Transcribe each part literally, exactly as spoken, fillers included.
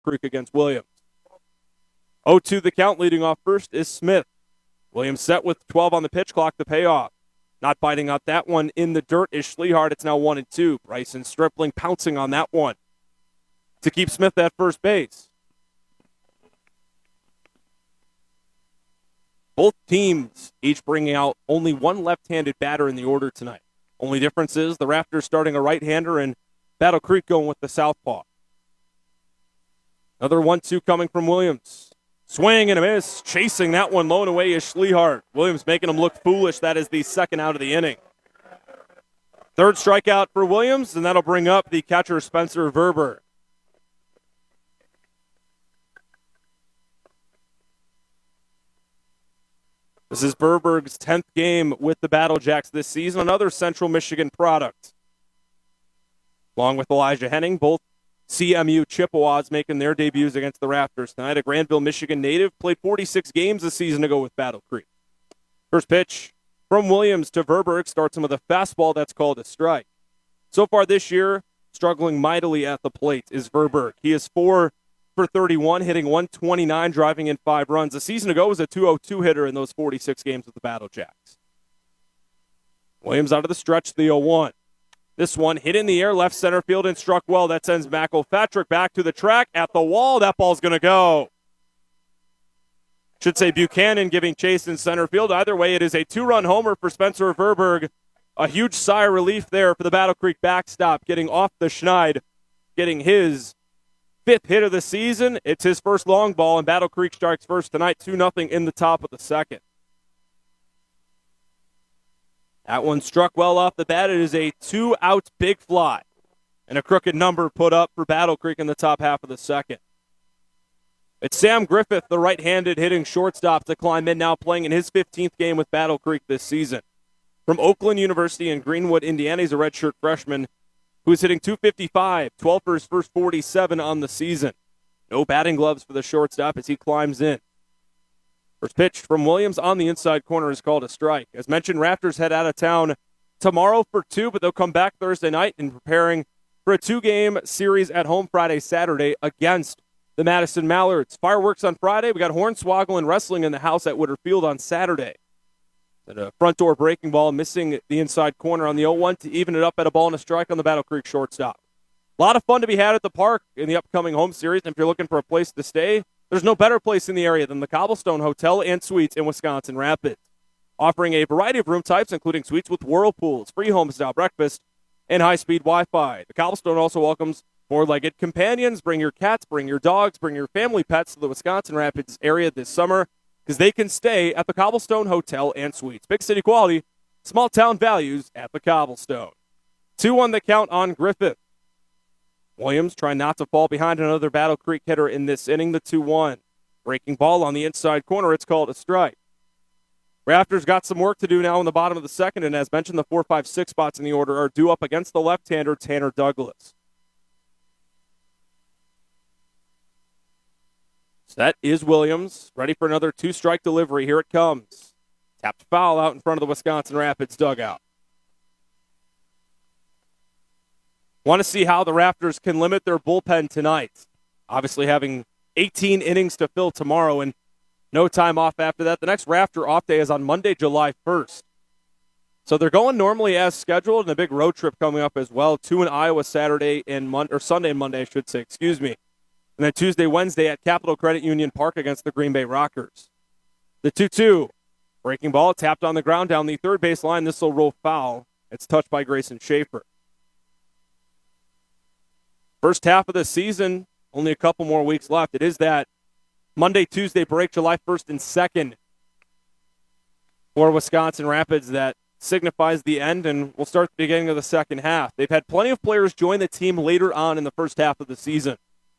Creek against Williams. oh two the count. Leading off first is Smith. Williams set with twelve on the pitch clock to pay off. Not biting out that one in the dirt is Schlehart. It's now one and two. Bryson Stripling pouncing on that one to keep Smith at first base. Both teams each bringing out only one left-handed batter in the order tonight. Only difference is the Raptors starting a right-hander and Battle Creek going with the southpaw. Another one two coming from Williams. Swing and a miss. Chasing that one low and away is Schlehart. Williams making him look foolish. That is the second out of the inning. Third strikeout for Williams, and that'll bring up the catcher Spencer Verberg. This is Verberg's tenth game with the Battle Jacks this season, another Central Michigan product. Along with Elijah Henning, both C M U Chippewas making their debuts against the Raptors tonight. A Granville, Michigan native, played forty-six games a season ago with Battle Creek. First pitch from Williams to Verberg starts him with a fastball that's called a strike. So far this year, struggling mightily at the plate is Verberg. He is four for thirty-one, hitting one twenty-nine, driving in five runs. A season ago was a two oh two hitter in those forty-six games with the Battle Jacks. Williams out of the stretch, the oh one. This one hit in the air, left center field, and struck well. That sends McElpatrick back to the track at the wall. That ball's going to go. Should say Buchanan giving chase in center field. Either way, it is a two-run homer for Spencer Verberg. A huge sigh of relief there for the Battle Creek backstop, getting off the schneid, getting his fifth hit of the season. It's his first long ball, and Battle Creek strikes first tonight, two nothing in the top of the second. That one struck well off the bat. It is a two-out big fly, and a crooked number put up for Battle Creek in the top half of the second. It's Sam Griffith, the right-handed hitting shortstop, to climb in, now playing in his fifteenth game with Battle Creek this season. From Oakland University in Greenwood, Indiana, he's a redshirt freshman who's hitting two fifty-five, twelve for his first forty-seven on the season. No batting gloves for the shortstop as he climbs in. First pitch from Williams on the inside corner is called a strike. As mentioned, Raptors head out of town tomorrow for two, but they'll come back Thursday night and preparing for a two-game series at home Friday, Saturday against the Madison Mallards. Fireworks on Friday. We got Hornswoggle and wrestling in the house at Woodard Field on Saturday. And a front door breaking ball, missing the inside corner on the oh one to even it up at a ball and a strike on the Battle Creek shortstop. A lot of fun to be had at the park in the upcoming home series. And if you're looking for a place to stay, there's no better place in the area than the Cobblestone Hotel and Suites in Wisconsin Rapids, offering a variety of room types, including suites with whirlpools, free home-style breakfast, and high-speed Wi-Fi. The Cobblestone also welcomes four-legged companions. Bring your cats, bring your dogs, bring your family pets to the Wisconsin Rapids area this summer because they can stay at the Cobblestone Hotel and Suites. Big city quality, small-town values at the Cobblestone. two one the count on Griffith. Williams trying not to fall behind another Battle Creek hitter in this inning, the two one. Breaking ball on the inside corner, it's called a strike. Raptors got some work to do now in the bottom of the second, and as mentioned, the four, five, six spots in the order are due up against the left-hander Tanner Douglas. Set is Williams, ready for another two-strike delivery. Here it comes. Tapped foul out in front of the Wisconsin Rapids dugout. Want to see how the Raptors can limit their bullpen tonight. Obviously having eighteen innings to fill tomorrow and no time off after that. The next Raptor off day is on Monday, July first. So they're going normally as scheduled, and a big road trip coming up as well. Two in Iowa Saturday and Mon- or Sunday and Monday, I should say, excuse me. And then Tuesday, Wednesday at Capital Credit Union Park against the Green Bay Rockers. The two two. Breaking ball, tapped on the ground down the third base line. This will roll foul. It's touched by Grayson Schaefer. First half of the season, only a couple more weeks left. It is that Monday, Tuesday break, July first and second for Wisconsin Rapids that signifies the end, and we'll start the beginning of the second half. They've had plenty of players join the team later on in the first half of the season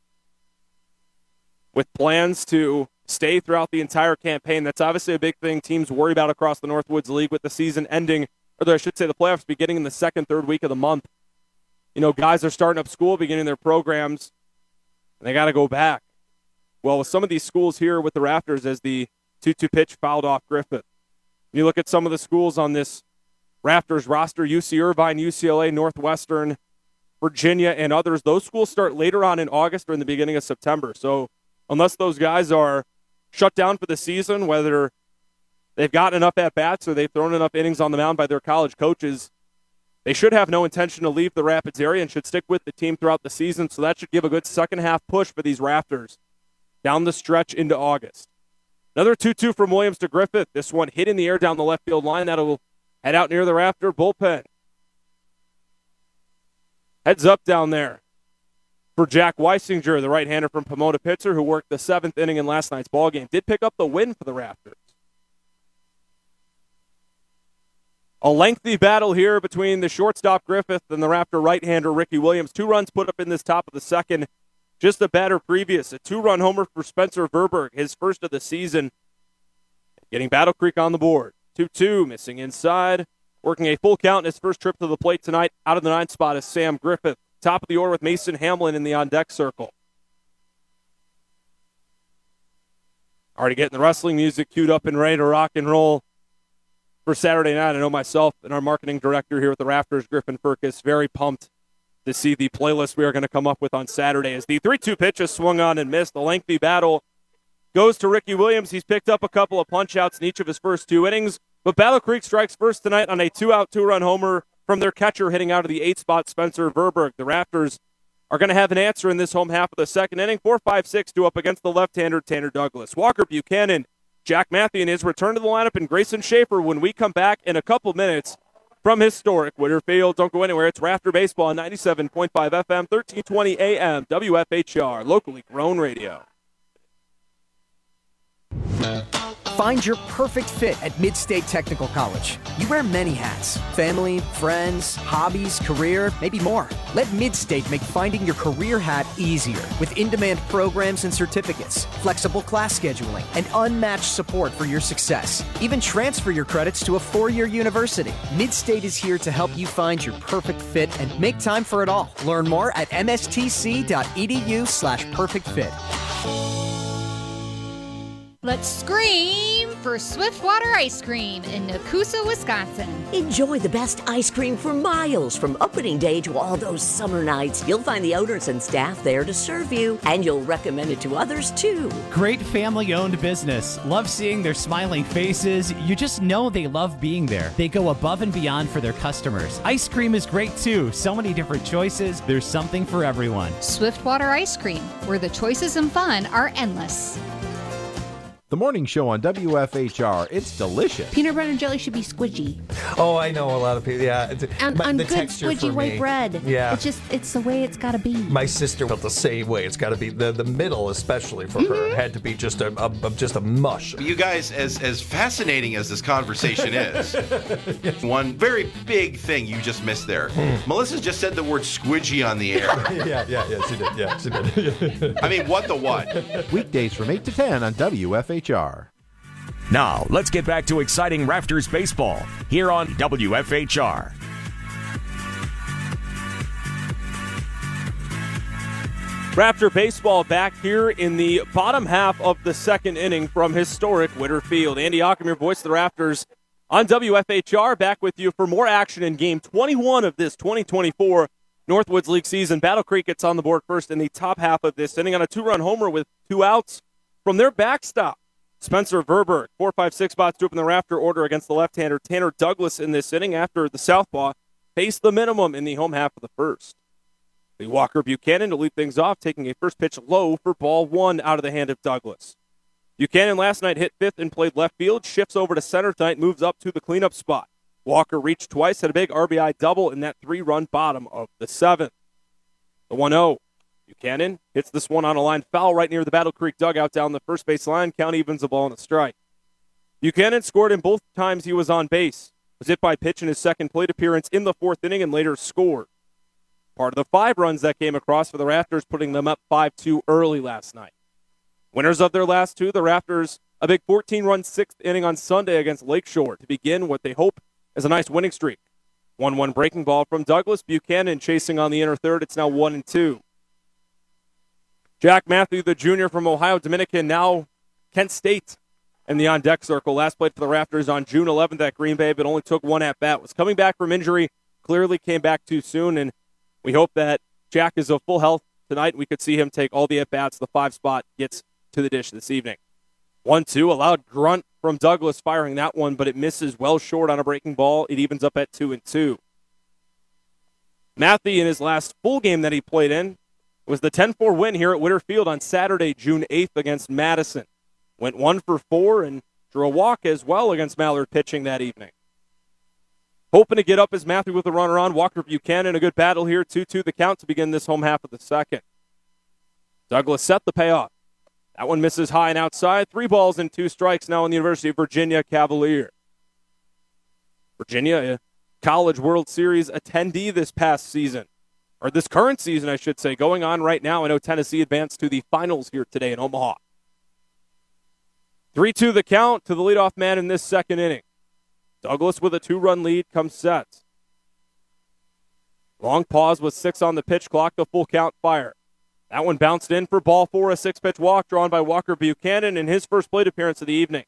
with plans to stay throughout the entire campaign. That's obviously a big thing teams worry about across the Northwoods League with the season ending, or I should say the playoffs beginning in the second, third week of the month. You know, guys are starting up school, beginning their programs, and they got to go back. Well, with some of these schools here with the Raptors, as the two two pitch fouled off Griffith. You look at some of the schools on this Raptors roster, U C Irvine, U C L A, Northwestern, Virginia, and others. Those schools start later on in August or in the beginning of September. So unless those guys are shut down for the season, whether they've gotten enough at-bats or they've thrown enough innings on the mound by their college coaches, they should have no intention to leave the Rapids area and should stick with the team throughout the season. So that should give a good second-half push for these Raptors down the stretch into August. Another two two from Williams to Griffith. This one hit in the air down the left field line. That'll head out near the Raptor bullpen. Heads up down there for Jack Weisinger, the right-hander from Pomona pitcher who worked the seventh inning in last night's ballgame. Did pick up the win for the Raptors. A lengthy battle here between the shortstop Griffith and the Raptor right-hander Ricky Williams. Two runs put up in this top of the second. Just a batter previous. A two-run homer for Spencer Verberg, his first of the season. Getting Battle Creek on the board. two two, missing inside. Working a full count in his first trip to the plate tonight. Out of the ninth spot is Sam Griffith. Top of the order with Mason Hamlin in the on-deck circle. Already getting the wrestling music queued up and ready to rock and roll for Saturday night. I know myself and our marketing director here at the Raptors, Griffin Furcus, very pumped to see the playlist we are going to come up with on Saturday. As the three two pitch is swung on and missed, the lengthy battle goes to Ricky Williams. He's picked up a couple of punch-outs in each of his first two innings, but Battle Creek strikes first tonight on a two-out, two-run homer from their catcher hitting out of the eighth spot, Spencer Verberg. The Raptors are going to have an answer in this home half of the second inning. four five six two up against the left-hander Tanner Douglas. Walker Buchanan, Jack Matthew in his return to the lineup, and Grayson Schaefer when we come back in a couple minutes from historic Whitterfield. Don't go anywhere. It's Raptor Baseball on ninety-seven point five F M, thirteen twenty A M, W F H R, locally grown radio. Find your perfect fit at Mid-State Technical College. You wear many hats: family, friends, hobbies, career, maybe more. Let Mid-State make finding your career hat easier with in-demand programs and certificates, flexible class scheduling, and unmatched support for your success. Even transfer your credits to a four-year university. Mid-State is here to help you find your perfect fit and make time for it all. Learn more at mstc.edu slash perfect fit. Let's scream for Swiftwater Ice Cream in Nakusa, Wisconsin. Enjoy the best ice cream for miles from opening day to all those summer nights. You'll find the owners and staff there to serve you, and you'll recommend it to others too. Great family-owned business. Love seeing their smiling faces. You just know they love being there. They go above and beyond for their customers. Ice cream is great too. So many different choices. There's something for everyone. Swiftwater Ice Cream, where the choices and fun are endless. The morning show on W F H R, it's delicious. Peanut butter and jelly should be squidgy. Oh, I know a lot of people. Yeah, it's, And my, on the good texture squidgy for white me. bread. Yeah, it's just it's the way it's got to be. my sister felt the same way. It's got to be the the middle, especially for Mm-hmm. her. It had to be just a, a, a just a mush. You guys, as as fascinating as this conversation is, yes. One very big thing you just missed there. Melissa just said the word squidgy on the air. yeah, yeah, yeah, she did. Yeah, she did. I mean, what the what? Weekdays from eight to ten on W F H R. Now, let's get back to exciting Raptors baseball here on W F H R. Raptor baseball back here in the bottom half of the second inning from historic Whitterfield. Andy Ockham, your voice of the Raptors on W F H R, back with you for more action in game twenty-one of this twenty twenty-four Northwoods League season. Battle Creek gets on the board first in the top half of this inning on a two-run homer with two outs from their backstop. Spencer Verberg, four five six spots to open the Raptor order against the left-hander Tanner Douglas in this inning after the southpaw faced the minimum in the home half of the first. The Walker Buchanan to lead things off, taking a first pitch low for ball one out of the hand of Douglas. Buchanan last night hit fifth and played left field, shifts over to center tonight, moves up to the cleanup spot. Walker reached twice, had a big R B I double in that three-run bottom of the seventh. The one oh. Buchanan hits this one on a line foul right near the Battle Creek dugout down the first base line. Count evens a ball and a strike. Buchanan scored in both times he was on base. Was hit by pitch in his second plate appearance in the fourth inning and later scored. Part of the five runs that came across for the Raptors, putting them up five two early last night. Winners of their last two, the Raptors, a big fourteen-run sixth inning on Sunday against Lakeshore to begin what they hope is a nice winning streak. one one breaking ball from Douglas. Buchanan chasing on the inner third. It's now one and two. Jack Matthew, the junior from Ohio Dominican, now Kent State in the on-deck circle. Last played for the Raptors on June eleventh at Green Bay, but only took one at-bat. Was coming back from injury, clearly came back too soon, and We hope that Jack is of full health tonight. We could see him take all the at-bats. The five spot gets to the dish this evening. one two, a loud grunt from Douglas firing that one, but it misses well short on a breaking ball. It evens up at two and two. Matthew, in his last full game that he played in, was the ten four win here at Witter Field on Saturday, June eighth against Madison. Went one for four and drew a walk as well against Mallard pitching that evening. Hoping to get up as Matthew with the runner on. Walker Buchanan, a good battle here. two two the count to begin this home half of the second. Douglas set the payoff. That one misses high and outside. Three balls and two strikes now on the University of Virginia Cavalier. Virginia, a College World Series attendee this past season. Or this current season, I should say, going on right now. I know Tennessee advanced to the finals here today in Omaha. three two the count to the leadoff man in this second inning. Douglas with a two-run lead comes set. Long pause with six on the pitch clock, the full count fire. That one bounced in for ball four, a six-pitch walk drawn by Walker Buchanan in his first plate appearance of the evening.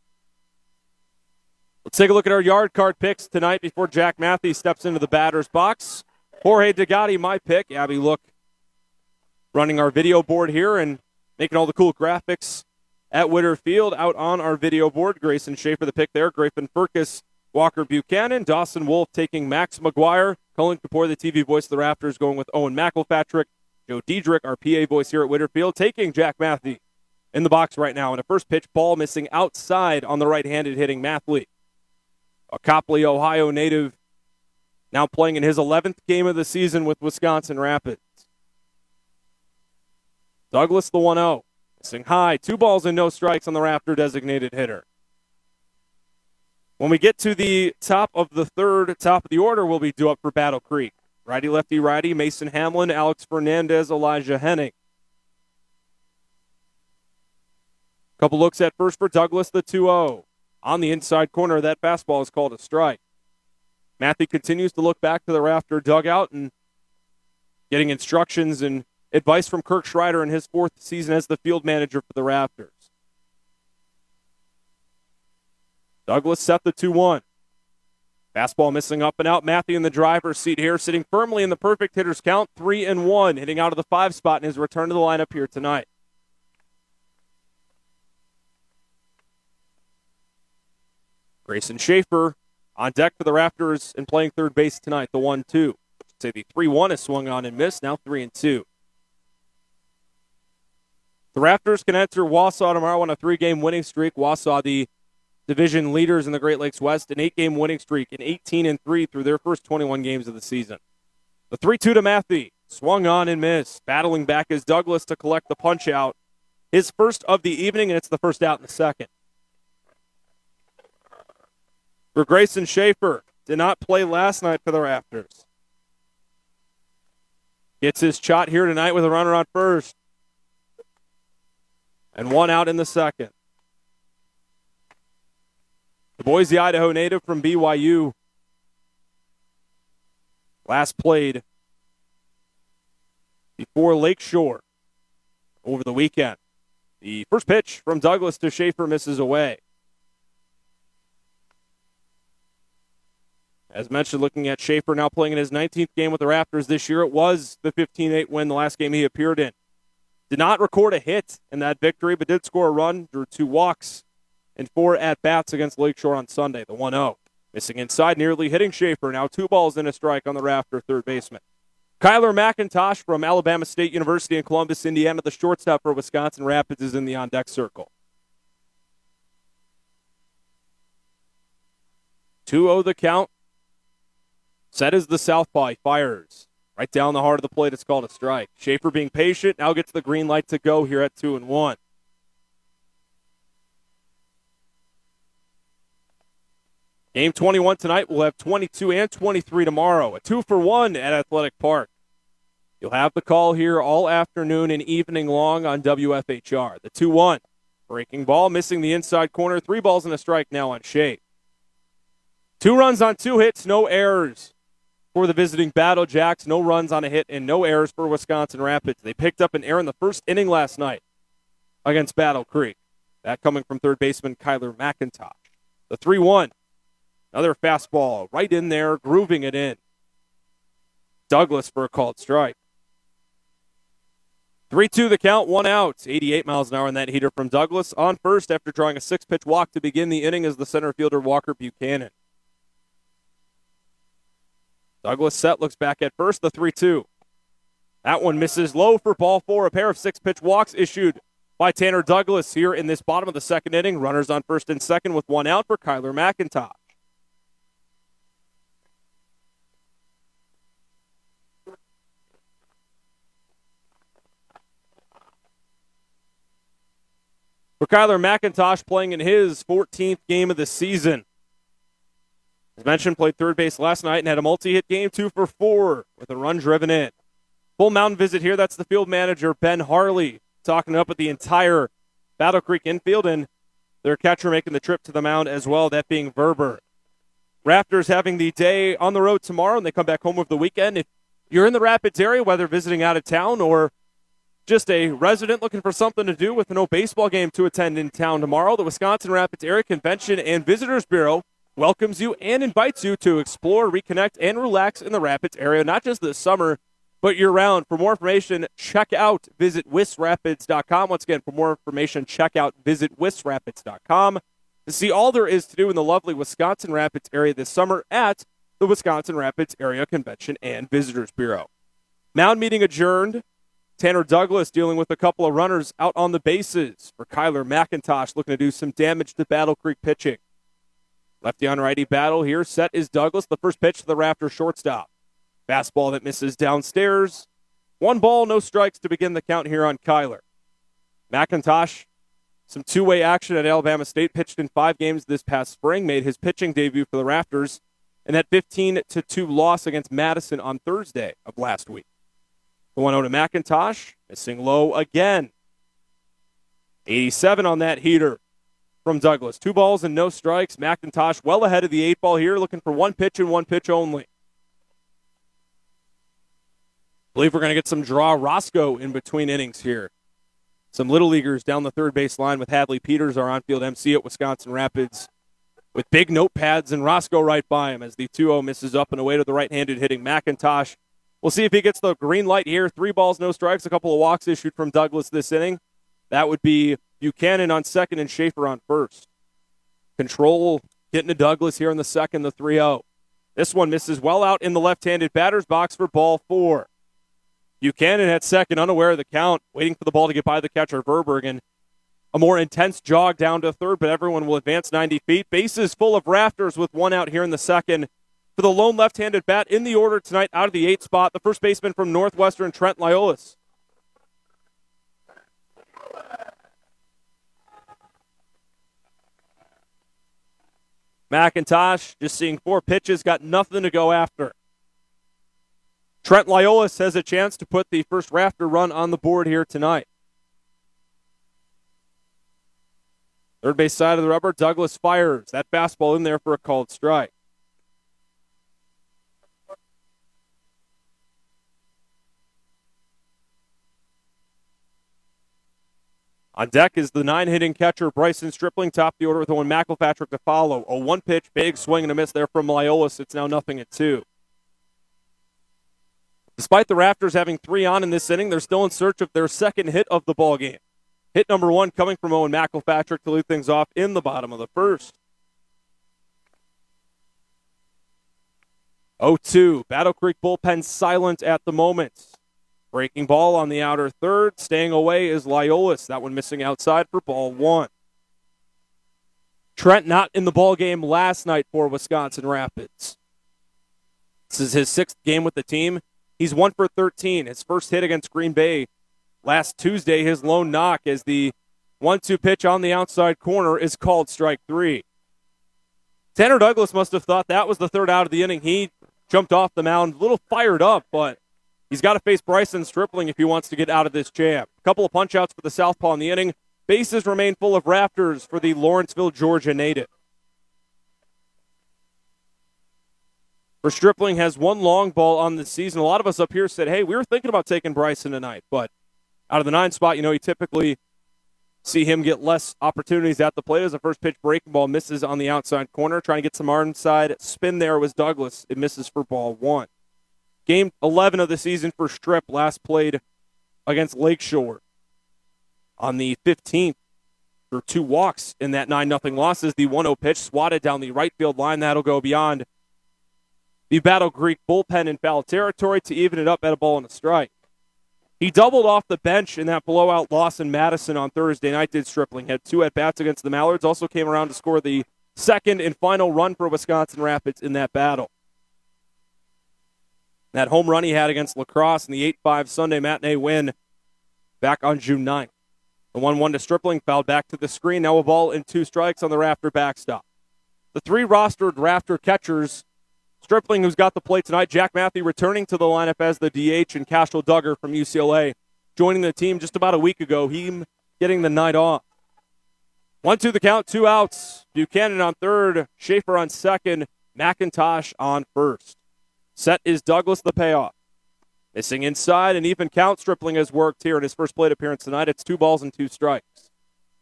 Let's take a look at our yard card picks tonight before Jack Matthews steps into the batter's box. Jorge Degatti, my pick. Abby Look running our video board here and making all the cool graphics at Witter Field out on our video board. Grayson Schaefer, the pick there. Grayson Furcus, Walker Buchanan. Dawson Wolf taking Max McGuire. Colin Kapoor, the T V voice of the Raptors, going with Owen McElpatrick. Joe Diedrich, our P A voice here at Witter Field, taking Jack Matthew in the box right now. And a first pitch ball missing outside on the right-handed hitting Mathley. A Copley, Ohio native, now playing in his eleventh game of the season with Wisconsin Rapids. Douglas, the one oh. Missing high. Two balls and no strikes on the Raptor designated hitter. When we get to the top of the third, top of the order, we'll be due up for Battle Creek. Righty, lefty, righty. Mason Hamlin, Alex Fernandez, Elijah Henning. Couple looks at first for Douglas, the two oh. On the inside corner, that fastball is called a strike. Matthew continues to look back to the Raptor dugout and getting instructions and advice from Kirk Schreider in his fourth season as the field manager for the Raptors. Douglas set the two one. Fastball missing up and out. Matthew in the driver's seat here, sitting firmly in the perfect hitter's count, three and one, hitting out of the five spot in his return to the lineup here tonight. Grayson Schaefer on deck for the Raptors and playing third base tonight, the one two. Say the three one is swung on and missed, now three and two. The Raptors can enter Wausau tomorrow on a three-game winning streak. Wausau, the division leaders in the Great Lakes West, an eight-game winning streak, in eighteen and three through their first twenty-one games of the season. The three two to Matthew, swung on and missed. Battling back is Douglas to collect the punch-out. His first of the evening, and it's the first out in the second. For Grayson Schaefer, did not play last night for the Raptors. Gets his shot here tonight with a runner on first. And one out in the second. The Boise, Idaho native from B Y U last played before Lakeshore over the weekend. The first pitch from Douglas to Schaefer misses away. As mentioned, looking at Schaefer now playing in his nineteenth game with the Raptors this year. It was the fifteen eight win the last game he appeared in. Did not record a hit in that victory, but did score a run, drew two walks, and four at-bats against Lakeshore on Sunday, the one oh. Missing inside, nearly hitting Schaefer. Now two balls and a strike on the Raptor third baseman. Kyler McIntosh from Alabama State University in Columbus, Indiana, the shortstop for Wisconsin Rapids, is in the on-deck circle. two oh the count. Set is the southpaw. He fires right down the heart of the plate. It's called a strike. Schaefer being patient, now gets the green light to go here at two and one. Game twenty-one tonight. We'll have twenty-two and twenty-three tomorrow. A two for one at Athletic Park. You'll have the call here all afternoon and evening long on W F H R. The two one. Breaking ball, missing the inside corner. Three balls and a strike now on Shea. Two runs on two hits, no errors for the visiting Battle Jacks. No runs on a hit and no errors for Wisconsin Rapids. They picked up an error in the first inning last night against Battle Creek. That coming from third baseman Kyler McIntosh. The three one. Another fastball right in there, grooving it in. Douglas for a called strike. three two the count, one out. eighty-eight miles an hour in that heater from Douglas. On first after drawing a six-pitch walk to begin the inning is the center fielder Walker Buchanan. Douglas set, looks back at first, the three two. That one misses low for ball four. A pair of six-pitch walks issued by Tanner Douglas here in this bottom of the second inning. Runners on first and second with one out for Kyler McIntosh. For Kyler McIntosh, playing in his fourteenth game of the season. As mentioned, played third base last night and had a multi-hit game, two for four with a run driven in. Full mound visit here. That's the field manager, Ben Harley, talking up with the entire Battle Creek infield and their catcher making the trip to the mound as well, that being Verber. Raptors having the day on the road tomorrow, and they come back home over the weekend. If you're in the Rapids area, whether visiting out of town or just a resident looking for something to do with no baseball game to attend in town tomorrow, the Wisconsin Rapids Area Convention and Visitors Bureau welcomes you and invites you to explore, reconnect, and relax in the Rapids area, not just this summer, but year-round. For more information, check out visit wis rapids dot com. Once again, for more information, check out visit wis rapids dot com to see all there is to do in the lovely Wisconsin Rapids area this summer at the Wisconsin Rapids Area Convention and Visitors Bureau. Mound meeting adjourned. Tanner Douglas dealing with a couple of runners out on the bases for Kyler McIntosh, looking to do some damage to Battle Creek pitching. Lefty on righty battle here. Set is Douglas. The first pitch to the Raptor shortstop. Fastball that misses downstairs. One ball, no strikes to begin the count here on Kyler. McIntosh, some two-way action at Alabama State. Pitched in five games this past spring. Made his pitching debut for the Raptors in that fifteen to two loss against Madison on Thursday of last week. The one oh to McIntosh. Missing low again. eighty-seven on that heater from Douglas. Two balls and no strikes. McIntosh well ahead of the eight ball here, looking for one pitch and one pitch only. Believe we're going to get some draw Roscoe in between innings here. Some little leaguers down the third base line with Hadley Peters, our on-field M C at Wisconsin Rapids, with big notepads and Roscoe right by him as the two oh misses up and away to the right-handed hitting McIntosh. We'll see if he gets the green light here. Three balls, no strikes, a couple of walks issued from Douglas this inning. That would be Buchanan on second and Schaefer on first. Control getting to Douglas here in the second, the three oh. This one misses well out in the left-handed batter's box for ball four. Buchanan at second, unaware of the count, waiting for the ball to get by the catcher, Verbergen. A more intense jog down to third, but everyone will advance ninety feet. Bases full of Rafters with one out here in the second. For the lone left-handed bat in the order tonight out of the eighth spot, the first baseman from Northwestern, Trent Lyolis. McIntosh just seeing four pitches, got nothing to go after. Trent Lyolis has a chance to put the first Rafter run on the board here tonight. Third base side of the rubber, Douglas fires. That fastball in there for a called strike. On deck is the nine-hitting catcher, Bryson Stripling, top the order with Owen McElpatrick to follow. A one-pitch, big swing and a miss there from Lyolis. It's now nothing at two. Despite the Raptors having three on in this inning, they're still in search of their second hit of the ballgame. Hit number one coming from Owen McElpatrick to lead things off in the bottom of the first. oh two, Battle Creek bullpen silent at the moment. Breaking ball on the outer third. Staying away is Lyolis. That one missing outside for ball one. Trent not in the ball game last night for Wisconsin Rapids. This is his sixth game with the team. He's one for thirteen. His first hit against Green Bay last Tuesday, his lone knock as the one two pitch on the outside corner is called strike three. Tanner Douglas must have thought that was the third out of the inning. He jumped off the mound a little fired up, but he's got to face Bryson Stripling if he wants to get out of this jam. A couple of punch-outs for the southpaw in the inning. Bases remain full of Rafters for the Lawrenceville, Georgia native. For Stripling has one long ball on the season. A lot of us up here said, hey, we were thinking about taking Bryson tonight, but out of the nine spot, you know, you typically see him get less opportunities at the plate as the first pitch breaking ball misses on the outside corner. Trying to get some arm side spin there was Douglas. It misses for ball one. Game eleven of the season for Strip, last played against Lakeshore on the fifteenth for two walks in that nine nothing loss as the one oh pitch swatted down the right field line. That'll go beyond the Battle Creek bullpen in foul territory to even it up at a ball and a strike. He doubled off the bench in that blowout loss in Madison on Thursday night, did Stripling. Had two at-bats against the Mallards. Also came around to score the second and final run for Wisconsin Rapids in that battle. That home run he had against La Crosse in the eight five Sunday matinee win back on June ninth. The one one to Stripling fouled back to the screen. Now a ball and two strikes on the Rafter backstop. The three rostered Rafter catchers, Stripling, who's got the plate tonight, Jack Matthew returning to the lineup as the D H, and Cashel Duggar from U C L A joining the team just about a week ago. He getting the night off. One, two, the count, two outs. Buchanan on third, Schaefer on second, McIntosh on first. Set is Douglas, the payoff. Missing inside, an even count. Stripling has worked here in his first plate appearance tonight. It's two balls and two strikes.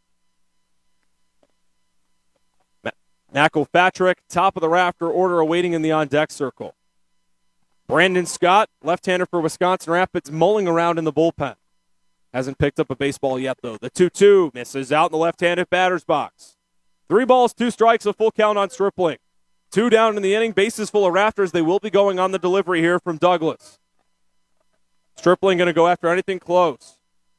McIlpatrick, top of the Rafter order, awaiting in the on-deck circle. Brandon Scott, left-hander for Wisconsin Rapids, mulling around in the bullpen. Hasn't picked up a baseball yet, though. The two two misses out in the left-handed batter's box. Three balls, two strikes, a full count on Stripling. Two down in the inning, bases full of Rafters. They will be going on the delivery here from Douglas. Stripling going to go after anything close.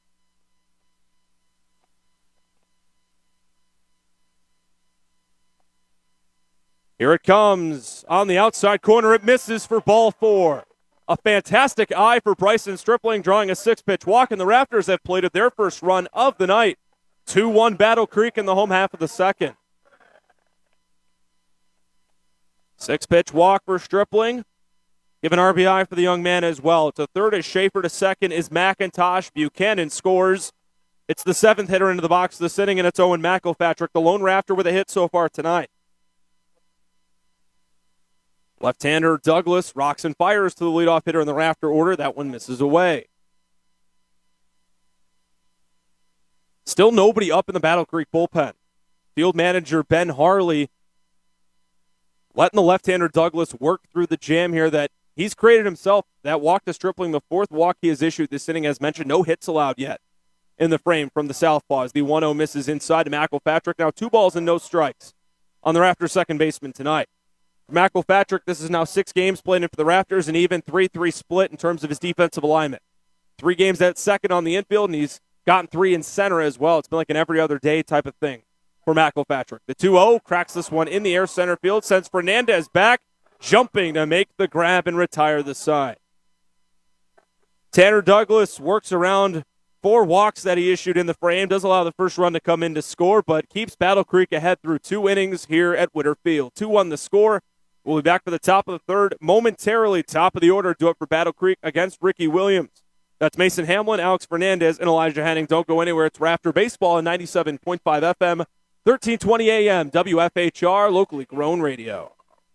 Here it comes on the outside corner. It misses for ball four. A fantastic eye for Bryson Stripling, drawing a six-pitch walk, and the Rafters have played at their first run of the night. two one Battle Creek in the home half of the second. Six-pitch walk for Stripling. Give an R B I for the young man as well. To third is Schaefer. To second is McIntosh. Buchanan scores. It's the seventh hitter into the box this inning, and it's Owen McIlpatrick, the lone Rafter with a hit so far tonight. Left-hander Douglas rocks and fires to the leadoff hitter in the Rafter order. That one misses away. Still nobody up in the Battle Creek bullpen. Field manager Ben Harley letting the left-hander Douglas work through the jam here that he's created himself. That walk to Stripling, the fourth walk he has issued this inning, as mentioned, no hits allowed yet in the frame from the southpaws. The one oh misses inside to McIlpatrick. Now two balls and no strikes on the Rafter second baseman tonight. For McIlpatrick, this is now six games played in for the Rafters, and even three three split in terms of his defensive alignment. Three games at second on the infield, and he's gotten three in center as well. It's been like an every other day type of thing for McIlpatrick. The two oh cracks this one in the air center field, sends Fernandez back, jumping to make the grab and retire the side. Tanner Douglas works around four walks that he issued in the frame, does allow the first run to come in to score, but keeps Battle Creek ahead through two innings here at Witter Field. two one the score. We'll be back for the top of the third momentarily. Top of the order, do it for Battle Creek against Ricky Williams. That's Mason Hamlin, Alex Fernandez, and Elijah Henning. Don't go anywhere. It's Rafter Baseball on ninety-seven point five F M, thirteen twenty A M, W F H R, locally grown radio.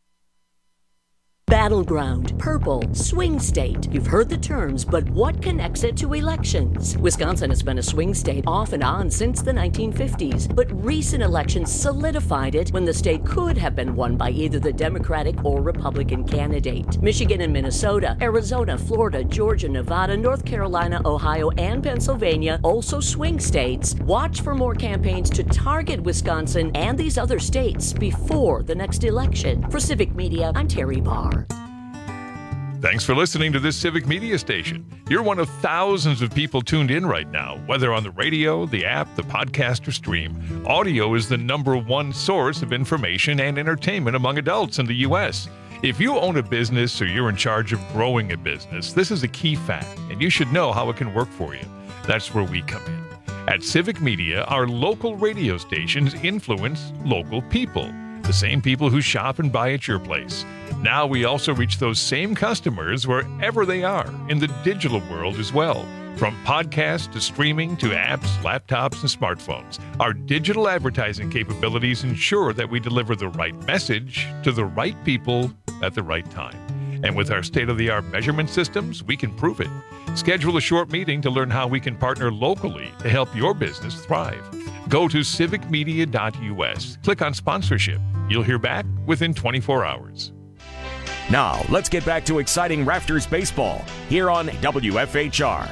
Battleground, purple, swing state. You've heard the terms, but what connects it to elections? Wisconsin has been a swing state off and on since the nineteen fifties, but recent elections solidified it when the state could have been won by either the Democratic or Republican candidate. Michigan and Minnesota, Arizona, Florida, Georgia, Nevada, North Carolina, Ohio, and Pennsylvania, also swing states. Watch for more campaigns to target Wisconsin and these other states before the next election. For Civic Media, I'm Terry Barr. Thanks for listening to this Civic Media station. You're one of thousands of people tuned in right now, whether on the radio, the app, the podcast, or stream. Audio is the number one source of information and entertainment among adults in the U S. If you own a business or you're in charge of growing a business, this is a key fact, and you should know how it can work for you. That's where we come in. At Civic Media, our local radio stations influence local people. The same people who shop and buy at your place. Now we also reach those same customers wherever they are in the digital world as well. From podcasts to streaming to apps, laptops, and smartphones, our digital advertising capabilities ensure that we deliver the right message to the right people at the right time. And with our state-of-the-art measurement systems, we can prove it. Schedule a short meeting to learn how we can partner locally to help your business thrive. Go to civic media dot U S. Click on sponsorship. You'll hear back within twenty-four hours. Now, let's get back to exciting Raptors baseball here on W F H R.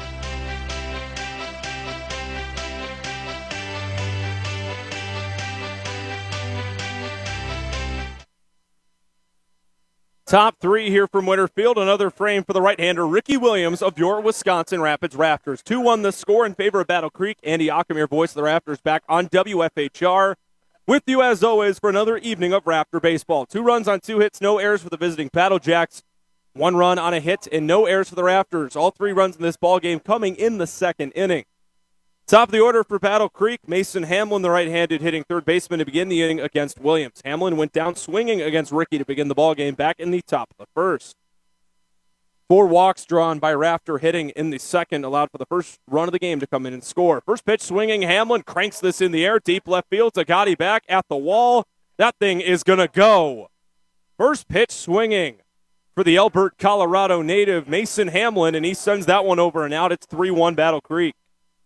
Top three here from Winterfield. Another frame for the right-hander, Ricky Williams of your Wisconsin Rapids Raptors. two one the score in favor of Battle Creek. Andy Achamir, voice of the Raptors, back on W F H R. With you, as always, for another evening of Raptor baseball. Two runs on two hits, no errors for the visiting Battle Jacks. One run on a hit and no errors for the Raptors. All three runs in this ball game coming in the second inning. Top of the order for Battle Creek, Mason Hamlin, the right-handed hitting third baseman to begin the inning against Williams. Hamlin went down swinging against Ricky to begin the ball game back in the top of the first. Four walks drawn by Rafter hitting in the second allowed for the first run of the game to come in and score. First pitch swinging, Hamlin cranks this in the air, deep left field. Tagati back at the wall. That thing is going to go. First pitch swinging for the Elbert, Colorado native, Mason Hamlin, and he sends that one over and out. It's three one Battle Creek.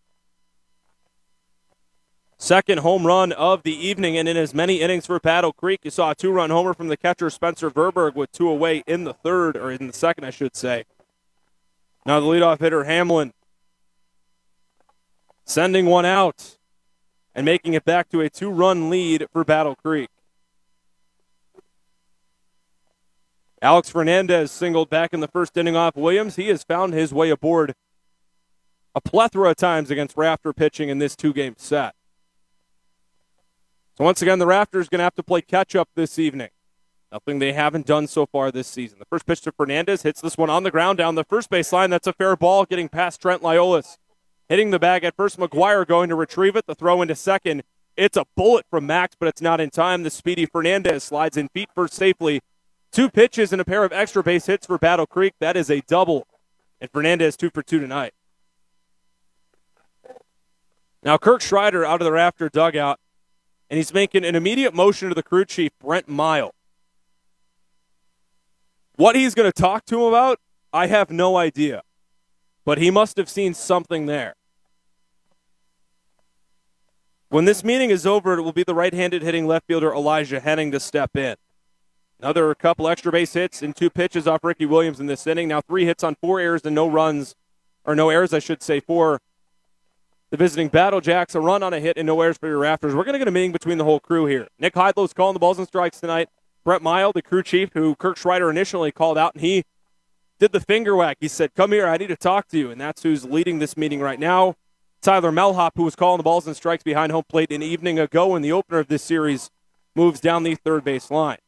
Second home run of the evening, and in as many innings for Battle Creek. You saw a two-run homer from the catcher, Spencer Verberg, with two away in the third, or in the second, I should say. Now the leadoff hitter, Hamlin, sending one out and making it back to a two-run lead for Battle Creek. Alex Fernandez singled back in the first inning off Williams. He has found his way aboard a plethora of times against Rafter pitching in this two-game set. So once again, the Raptors going to have to play catch-up this evening. Nothing they haven't done so far this season. The first pitch to Fernandez hits this one on the ground down the first base line. That's a fair ball getting past Trent Liolis. Hitting the bag at first, McGuire going to retrieve it. The throw into second. It's a bullet from Max, but it's not in time. The speedy Fernandez slides in feet first safely. Two pitches and a pair of extra base hits for Battle Creek. That is a double. And Fernandez two for two tonight. Now Kirk Schreider out of the Rafter dugout. And he's making an immediate motion to the crew chief, Brent Mile. What he's going to talk to him about, I have no idea. But he must have seen something there. When this meeting is over, it will be the right-handed hitting left fielder Elijah Henning to step in. Another couple extra base hits and two pitches off Ricky Williams in this inning. Now three hits on four errors and no runs, or no errors, I should say, for the visiting Battle Jacks. A run on a hit and no errors for your Raptors. We're going to get a meeting between the whole crew here. Nick Heidlow's calling the balls and strikes tonight. Brett Mile, the crew chief, who Kirk Schreider initially called out, and he did the finger whack. He said, come here, I need to talk to you. And that's who's leading this meeting right now. Tyler Melhop, who was calling the balls and strikes behind home plate an evening ago in the opener of this series, moves down the third base line.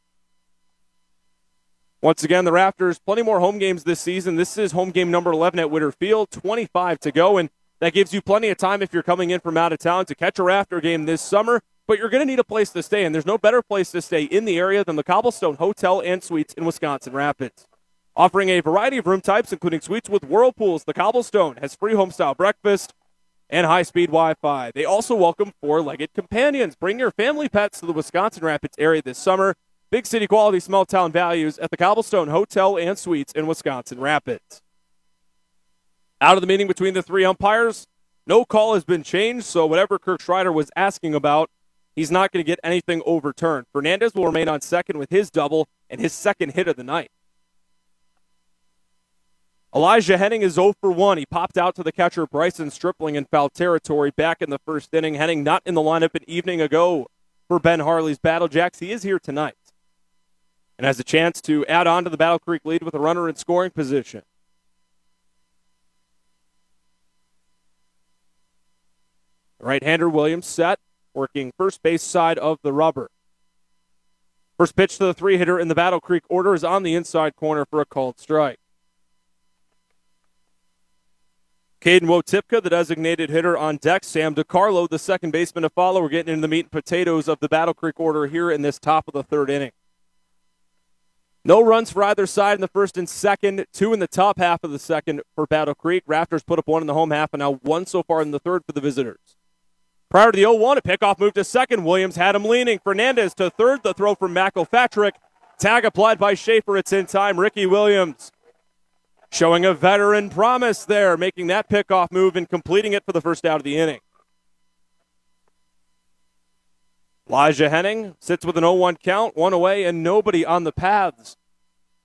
Once again, the Raptors, plenty more home games this season. This is home game number eleven at Witter Field, twenty-five to go, and that gives you plenty of time if you're coming in from out of town to catch a Raptor game this summer, but you're going to need a place to stay, and there's no better place to stay in the area than the Cobblestone Hotel and Suites in Wisconsin Rapids. Offering a variety of room types, including suites with whirlpools, the Cobblestone has free home-style breakfast and high-speed Wi-Fi. They also welcome four-legged companions. Bring your family pets to the Wisconsin Rapids area this summer. Big city quality, small town values at the Cobblestone Hotel and Suites in Wisconsin Rapids. Out of the meeting between the three umpires, no call has been changed, so whatever Kirk Schreider was asking about, he's not going to get anything overturned. Fernandez will remain on second with his double and his second hit of the night. Elijah Henning is zero for one. He popped out to the catcher Bryson Stripling in foul territory back in the first inning. Henning not in the lineup an evening ago for Ben Harley's Battle Jacks. He is here tonight and has a chance to add on to the Battle Creek lead with a runner in scoring position. Right-hander Williams set, working first base side of the rubber. First pitch to the three-hitter in the Battle Creek order is on the inside corner for a called strike. Caden Wotipka, the designated hitter on deck. Sam DiCarlo, the second baseman to follow. We're getting into the meat and potatoes of the Battle Creek order here in this top of the third inning. No runs for either side in the first and second. Two in the top half of the second for Battle Creek. Raptors put up one in the home half and now one so far in the third for the visitors. Prior to the oh one, a pickoff move to second. Williams had him leaning. Fernandez to third. The throw from McElpatrick. Tag applied by Schaefer. It's in time. Ricky Williams showing a veteran promise there, making that pickoff move and completing it for the first out of the inning. Elijah Henning sits with an oh one count, one away, and nobody on the paths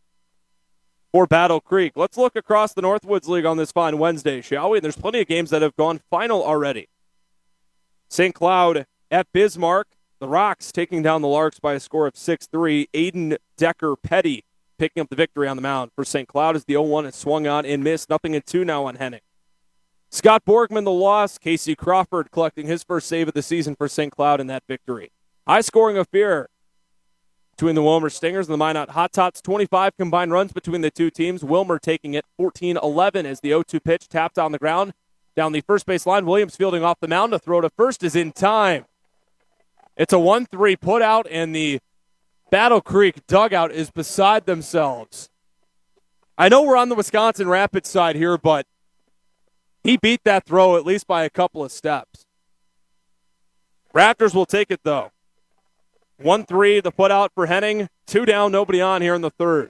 for Battle Creek. Let's look across the Northwoods League on this fine Wednesday, shall we? And there's plenty of games that have gone final already. Saint Cloud at Bismarck. The Rocks taking down the Larks by a score of six three. Aiden Decker-Petty picking up the victory on the mound for Saint Cloud as the oh one is swung on and missed. Nothing in two now on Henning. Scott Borgman the loss. Casey Crawford collecting his first save of the season for Saint Cloud in that victory. High-scoring affair between the Wilmer Stingers and the Minot Hot Tots. twenty-five combined runs between the two teams. Wilmer taking it fourteen eleven as the oh two pitch tapped on the ground. Down the first base line, Williams fielding off the mound. A throw to first is in time. It's a one three put out, and the Battle Creek dugout is beside themselves. I know we're on the Wisconsin Rapids side here, but he beat that throw at least by a couple of steps. Raptors will take it, though. one three, the put out for Henning. Two down, nobody on here in the third.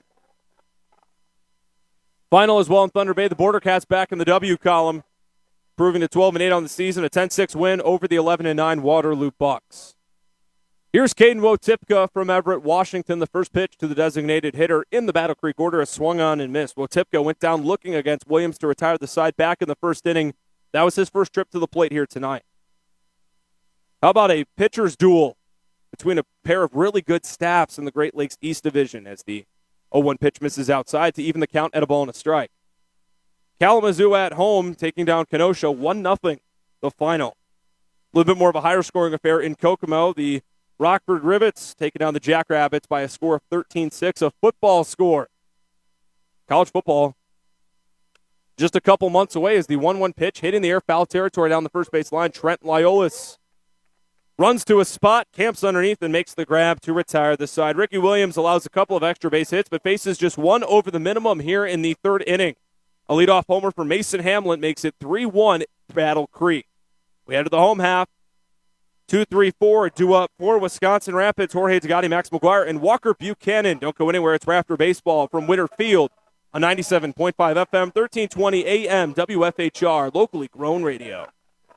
Final as well in Thunder Bay. The Border Cats back in the W column, proving to twelve and eight on the season. A ten six win over the eleven and nine Waterloo Bucks. Here's Caden Wotipka from Everett, Washington. The first pitch to the designated hitter in the Battle Creek order is swung on and missed. Wotipka went down looking against Williams to retire the side back in the first inning. That was his first trip to the plate here tonight. How about a pitcher's duel between a pair of really good staffs in the Great Lakes East Division as the oh one pitch misses outside to even the count at a ball and a strike. Kalamazoo at home taking down Kenosha one nothing the final. A little bit more of a higher scoring affair in Kokomo. The Rockford Rivets taking down the Jackrabbits by a score of thirteen six, a football score. College football just a couple months away as the one one pitch hit in the air, foul territory down the first base line. Trent Lyolis runs to a spot, camps underneath, and makes the grab to retire the side. Ricky Williams allows a couple of extra base hits, but faces just one over the minimum here in the third inning. A leadoff homer for Mason Hamlin makes it three one Battle Creek. We head to the home half. two three four due up for Wisconsin Rapids. Jorge Tagati, Max McGuire, and Walker Buchanan. Don't go anywhere. It's Rafter Baseball from Winter Field on ninety-seven point five F M, thirteen twenty A M, W F H R, locally grown radio.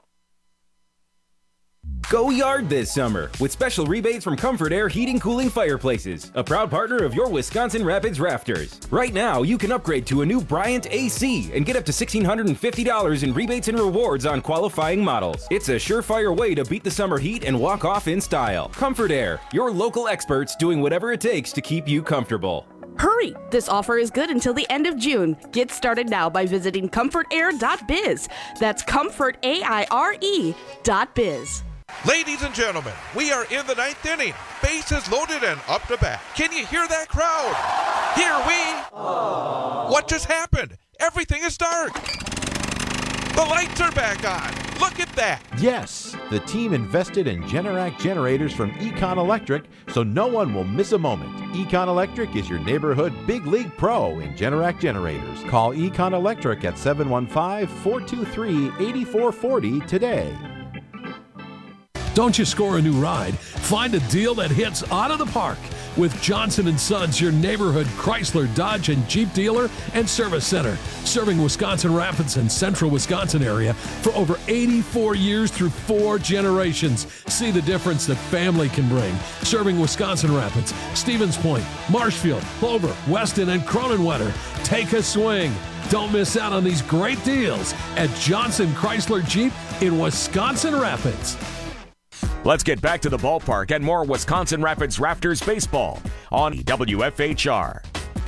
Go yard this summer with special rebates from Comfort Air Heating Cooling Fireplaces, a proud partner of your Wisconsin Rapids Rafters. Right now, you can upgrade to a new Bryant A C and get up to one thousand six hundred fifty dollars in rebates and rewards on qualifying models. It's a surefire way to beat the summer heat and walk off in style. Comfort Air, your local experts doing whatever it takes to keep you comfortable. Hurry! This offer is good until the end of June. Get started now by visiting comfort air dot biz. That's comfort aire dot biz. Ladies and gentlemen, we are in the ninth inning. Bases loaded and up to bat. Can you hear that crowd? Here we... Aww. What just happened? Everything is dark. The lights are back on. Look at that. Yes, the team invested in Generac generators from Econ Electric, so no one will miss a moment. Econ Electric is your neighborhood big league pro in Generac generators. Call Econ Electric at seven one five, four two three, eight four four zero today. Don't you score a new ride? Find a deal that hits out of the park with Johnson and Sons, your neighborhood Chrysler, Dodge, and Jeep dealer and service center, serving Wisconsin Rapids and central Wisconsin area for over eighty-four years through four generations. See the difference that family can bring. Serving Wisconsin Rapids, Stevens Point, Marshfield, Clover, Weston, and Cronenwetter. Take a swing. Don't miss out on these great deals at Johnson Chrysler Jeep in Wisconsin Rapids. Let's get back to the ballpark and more Wisconsin Rapids Rafters baseball on W F H R.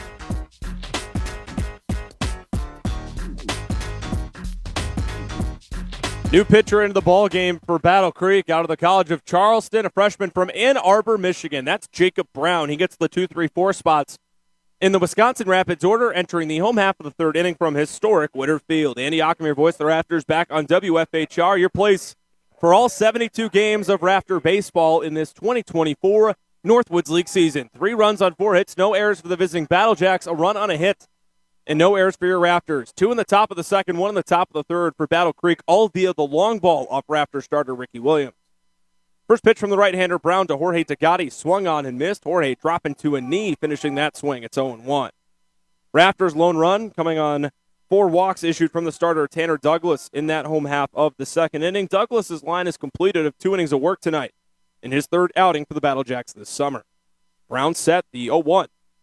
New pitcher into the ball game for Battle Creek out of the College of Charleston, a freshman from Ann Arbor, Michigan. That's Jacob Brown. He gets the two three four spots in the Wisconsin Rapids order, entering the home half of the third inning from historic Winter Field. Andy Ockham, voice of the Rafters, back on W F H R. Your place for all seventy-two games of Rafter baseball in this twenty twenty-four Northwoods League season. Three runs on four hits, no errors for the visiting Battle Jacks, a run on a hit, and no errors for your Rafters. Two in the top of the second, one in the top of the third for Battle Creek, all via the long ball off Rafter starter Ricky Williams. First pitch from the right-hander Brown to Jorge Tagati, swung on and missed. Jorge dropping to a knee, finishing that swing. It's oh one. Rafters' lone run coming on four walks issued from the starter Tanner Douglas in that home half of the second inning. Douglas's line is completed of two innings of work tonight in his third outing for the Battle Jacks this summer. Brown set the oh one.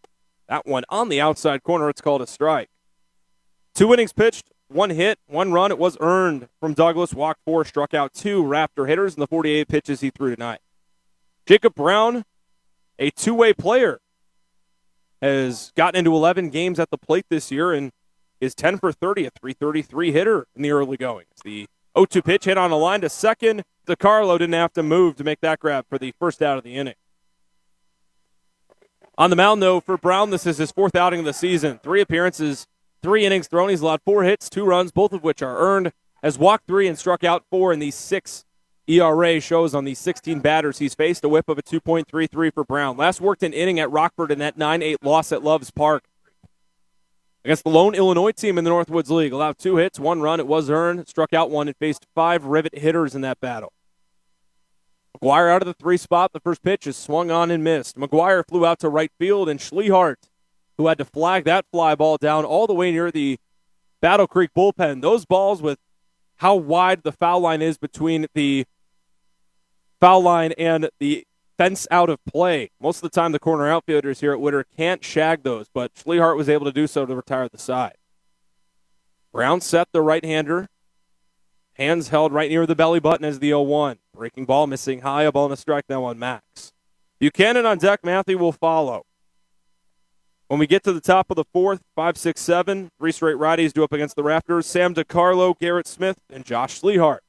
That one on the outside corner. It's called a strike. Two innings pitched, one hit, one run. It was earned from Douglas. Walked four, struck out two Raptor hitters in the forty-eight pitches he threw tonight. Jacob Brown, a two-way player, has gotten into eleven games at the plate this year and is ten for thirty, a three thirty-three hitter in the early goings. The oh two pitch hit on a line to second. DeCarlo didn't have to move to make that grab for the first out of the inning. On the mound, though, for Brown, this is his fourth outing of the season. Three appearances, three innings thrown. He's allowed four hits, two runs, both of which are earned. Has walked three and struck out four in the six E R A shows on the sixteen batters he's faced. A whip of a two point three three for Brown. Last worked an inning at Rockford in that nine eight loss at Loves Park against the lone Illinois team in the Northwoods League. Allowed two hits, one run. It was earned. Struck out one and faced five rivet hitters in that battle. McGuire out of the three spot. The first pitch is swung on and missed. McGuire flew out to right field, and Schlehart, who had to flag that fly ball down all the way near the Battle Creek bullpen. Those balls, with how wide the foul line is between the foul line and the fence out of play, most of the time the corner outfielders here at Whittier can't shag those, but Schlehart was able to do so to retire the side. Brown set the right-hander. Hands held right near the belly button as the oh one. Breaking ball, missing high, a ball and a strike now on Max. Buchanan on deck, Matthew will follow. When we get to the top of the fourth, five, six, seven, three straight righties due up against the Raptors. Sam DeCarlo, Garrett Smith, and Josh Schlehart.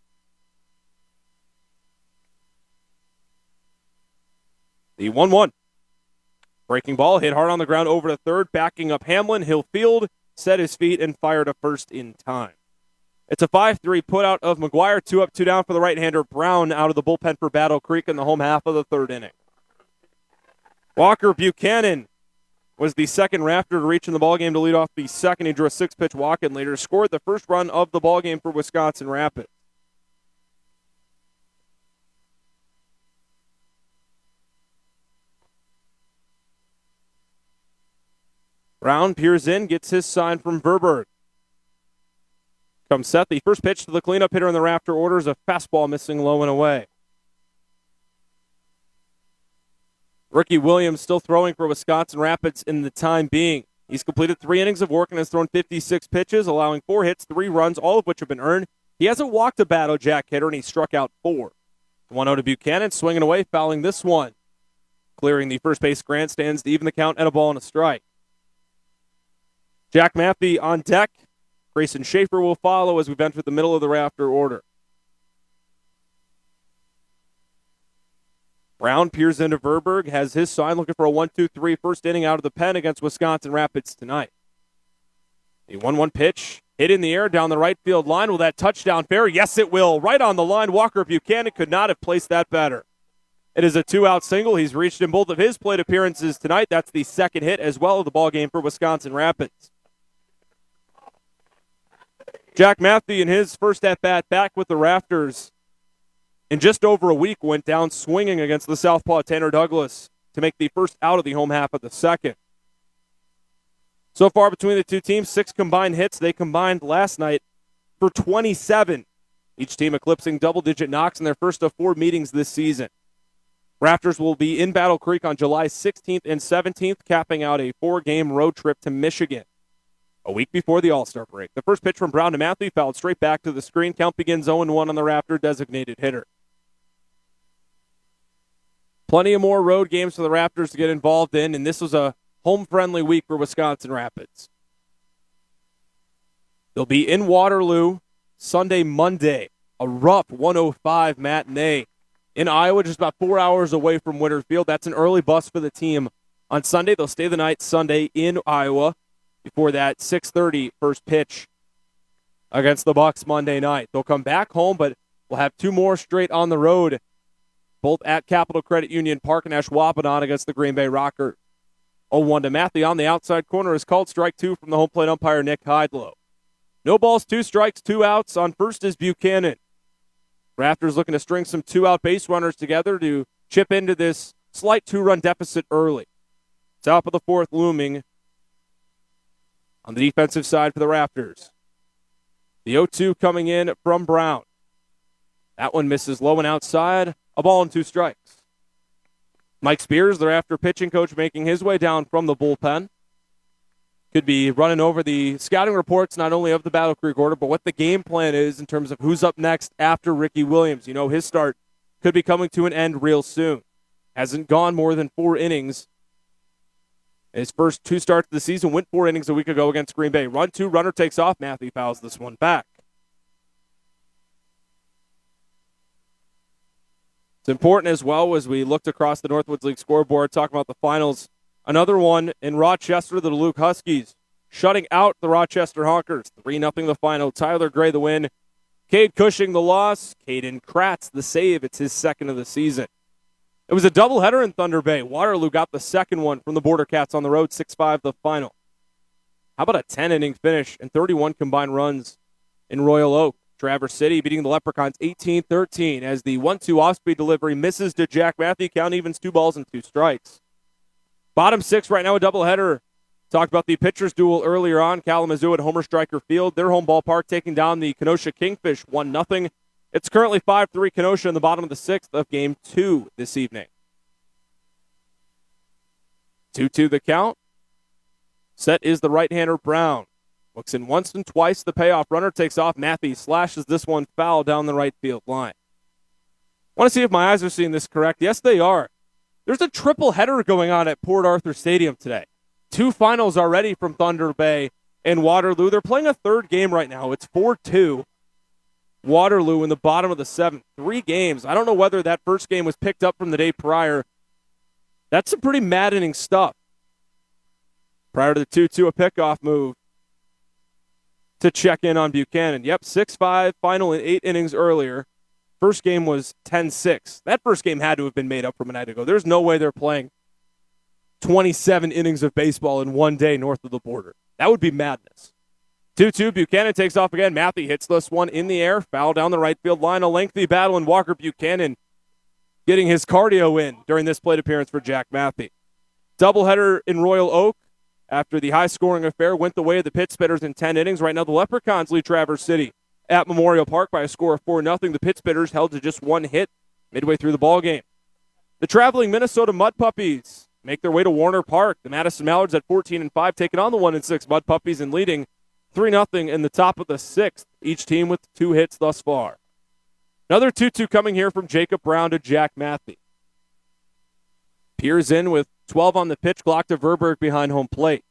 The one one. Breaking ball, hit hard on the ground over to third, backing up Hamlin. He'll field, set his feet, and fire to first in time. It's a five three putout of McGuire, two up, two down for the right-hander. Brown out of the bullpen for Battle Creek in the home half of the third inning. Walker Buchanan was the second Raptor to reach in the ballgame to lead off the second. He drew a six-pitch walk and later scored the first run of the ballgame for Wisconsin Rapids. Brown peers in, gets his sign from Verberg. Comes set. The first pitch to the cleanup hitter in the Raptor order is a fastball missing low and away. Ricky Williams still throwing for Wisconsin Rapids in the time being. He's completed three innings of work and has thrown fifty-six pitches, allowing four hits, three runs, all of which have been earned. He hasn't walked a Battle Jack hitter, and he struck out four. one oh to Buchanan, swinging away, fouling this one. Clearing the first base grandstands to even the count at a ball and a strike. Jack Matthew on deck. Grayson Schaefer will follow as we've entered the middle of the Raptor order. Brown peers into Verberg, has his sign, looking for a one two three first inning out of the pen against Wisconsin Rapids tonight. A one one pitch, hit in the air down the right field line. Will that touchdown fair? Yes, it will. Right on the line. Walker Buchanan could not have placed that better. It is a two-out single. He's reached in both of his plate appearances tonight. That's the second hit as well of the ballgame for Wisconsin Rapids. Jack Matthew in his first at-bat back with the Raptors in just over a week went down swinging against the southpaw Tanner Douglas to make the first out of the home half of the second. So far between the two teams, six combined hits. They combined last night for twenty-seven, each team eclipsing double-digit knocks in their first of four meetings this season. Raptors will be in Battle Creek on July sixteenth and seventeenth, capping out a four-game road trip to Michigan a week before the All-Star break. The first pitch from Brown to Matthew fouled straight back to the screen. Count begins oh one on the Raptor designated hitter. Plenty of more road games for the Raptors to get involved in, and this was a home-friendly week for Wisconsin Rapids. They'll be in Waterloo Sunday, Monday, a rough one oh five matinee in Iowa, just about four hours away from Whittier Field. That's an early bus for the team. On Sunday, they'll stay the night Sunday in Iowa before that six thirty first pitch against the Bucks Monday night. They'll come back home, but we'll have two more straight on the road, both at Capital Credit Union Park and Ashwaubenon against the Green Bay Rockers. oh one to Matthew on the outside corner is called strike two from the home plate umpire Nick Heidlow. No balls, two strikes, two outs. On first is Buchanan. Raptors looking to string some two-out base runners together to chip into this slight two-run deficit early. Top of the fourth looming on the defensive side for the Raptors. The oh two coming in from Brown. That one misses low and outside. A ball and two strikes. Mike Spears, their after pitching coach, making his way down from the bullpen. Could be running over the scouting reports, not only of the Battle Creek order, but what the game plan is in terms of who's up next after Ricky Williams. You know, his start could be coming to an end real soon. Hasn't gone more than four innings. His first two starts of the season went four innings a week ago against Green Bay. Run two, runner takes off. Matthew fouls this one back. It's important as well as we looked across the Northwoods League scoreboard, talking about the finals. Another one in Rochester, the Duluth Huskies, shutting out the Rochester Hawkers. three nothing the final. Tyler Gray the win. Cade Cushing the loss. Caden Kratz the save. It's his second of the season. It was a doubleheader in Thunder Bay. Waterloo got the second one from the Border Cats on the road, six five the final. How about a ten-inning finish and thirty-one combined runs in Royal Oak? Traverse City beating the Leprechauns eighteen thirteen as the one two off-speed delivery misses to Jack Matthew. Count evens two balls and two strikes. Bottom six right now, a doubleheader. Talked about the pitchers' duel earlier on. Kalamazoo at Homer Stryker Field, their home ballpark, taking down the Kenosha Kingfish one nothing. It's currently five three Kenosha in the bottom of the sixth of game two this evening. two two the count. Set is the right-hander Brown. Looks in once and twice. The payoff runner takes off. Matthew slashes this one foul down the right field line. I want to see if my eyes are seeing this correct. Yes, they are. There's a triple header going on at Port Arthur Stadium today. Two finals already from Thunder Bay and Waterloo. They're playing a third game right now. It's four two. Waterloo in the bottom of the seventh. Three games. I don't know whether that first game was picked up from the day prior. That's some pretty maddening stuff. Prior to the two two, a pickoff move to check in on Buchanan. Yep, six five, final in eight innings earlier. First game was ten six. That first game had to have been made up from a night ago. There's no way they're playing twenty-seven innings of baseball in one day north of the border. That would be madness. two two, Buchanan takes off again. Matthew hits this one in the air. Foul down the right field line. A lengthy battle, and Walker Buchanan getting his cardio in during this plate appearance for Jack Matthew. Doubleheader in Royal Oak after the high-scoring affair went the way of the Pit Spitters in ten innings. Right now the Leprechauns lead Traverse City at Memorial Park by a score of four nothing. The Pit Spitters held to just one hit midway through the ballgame. The traveling Minnesota Mud Puppies make their way to Warner Park. The Madison Mallards at fourteen and five taking on the one and six Mud Puppies and leading three nothing in the top of the sixth. Each team with two hits thus far. Another two two coming here from Jacob Brown to Jack Matthew. Peers in with twelve on the pitch clock to Verberg behind home plate.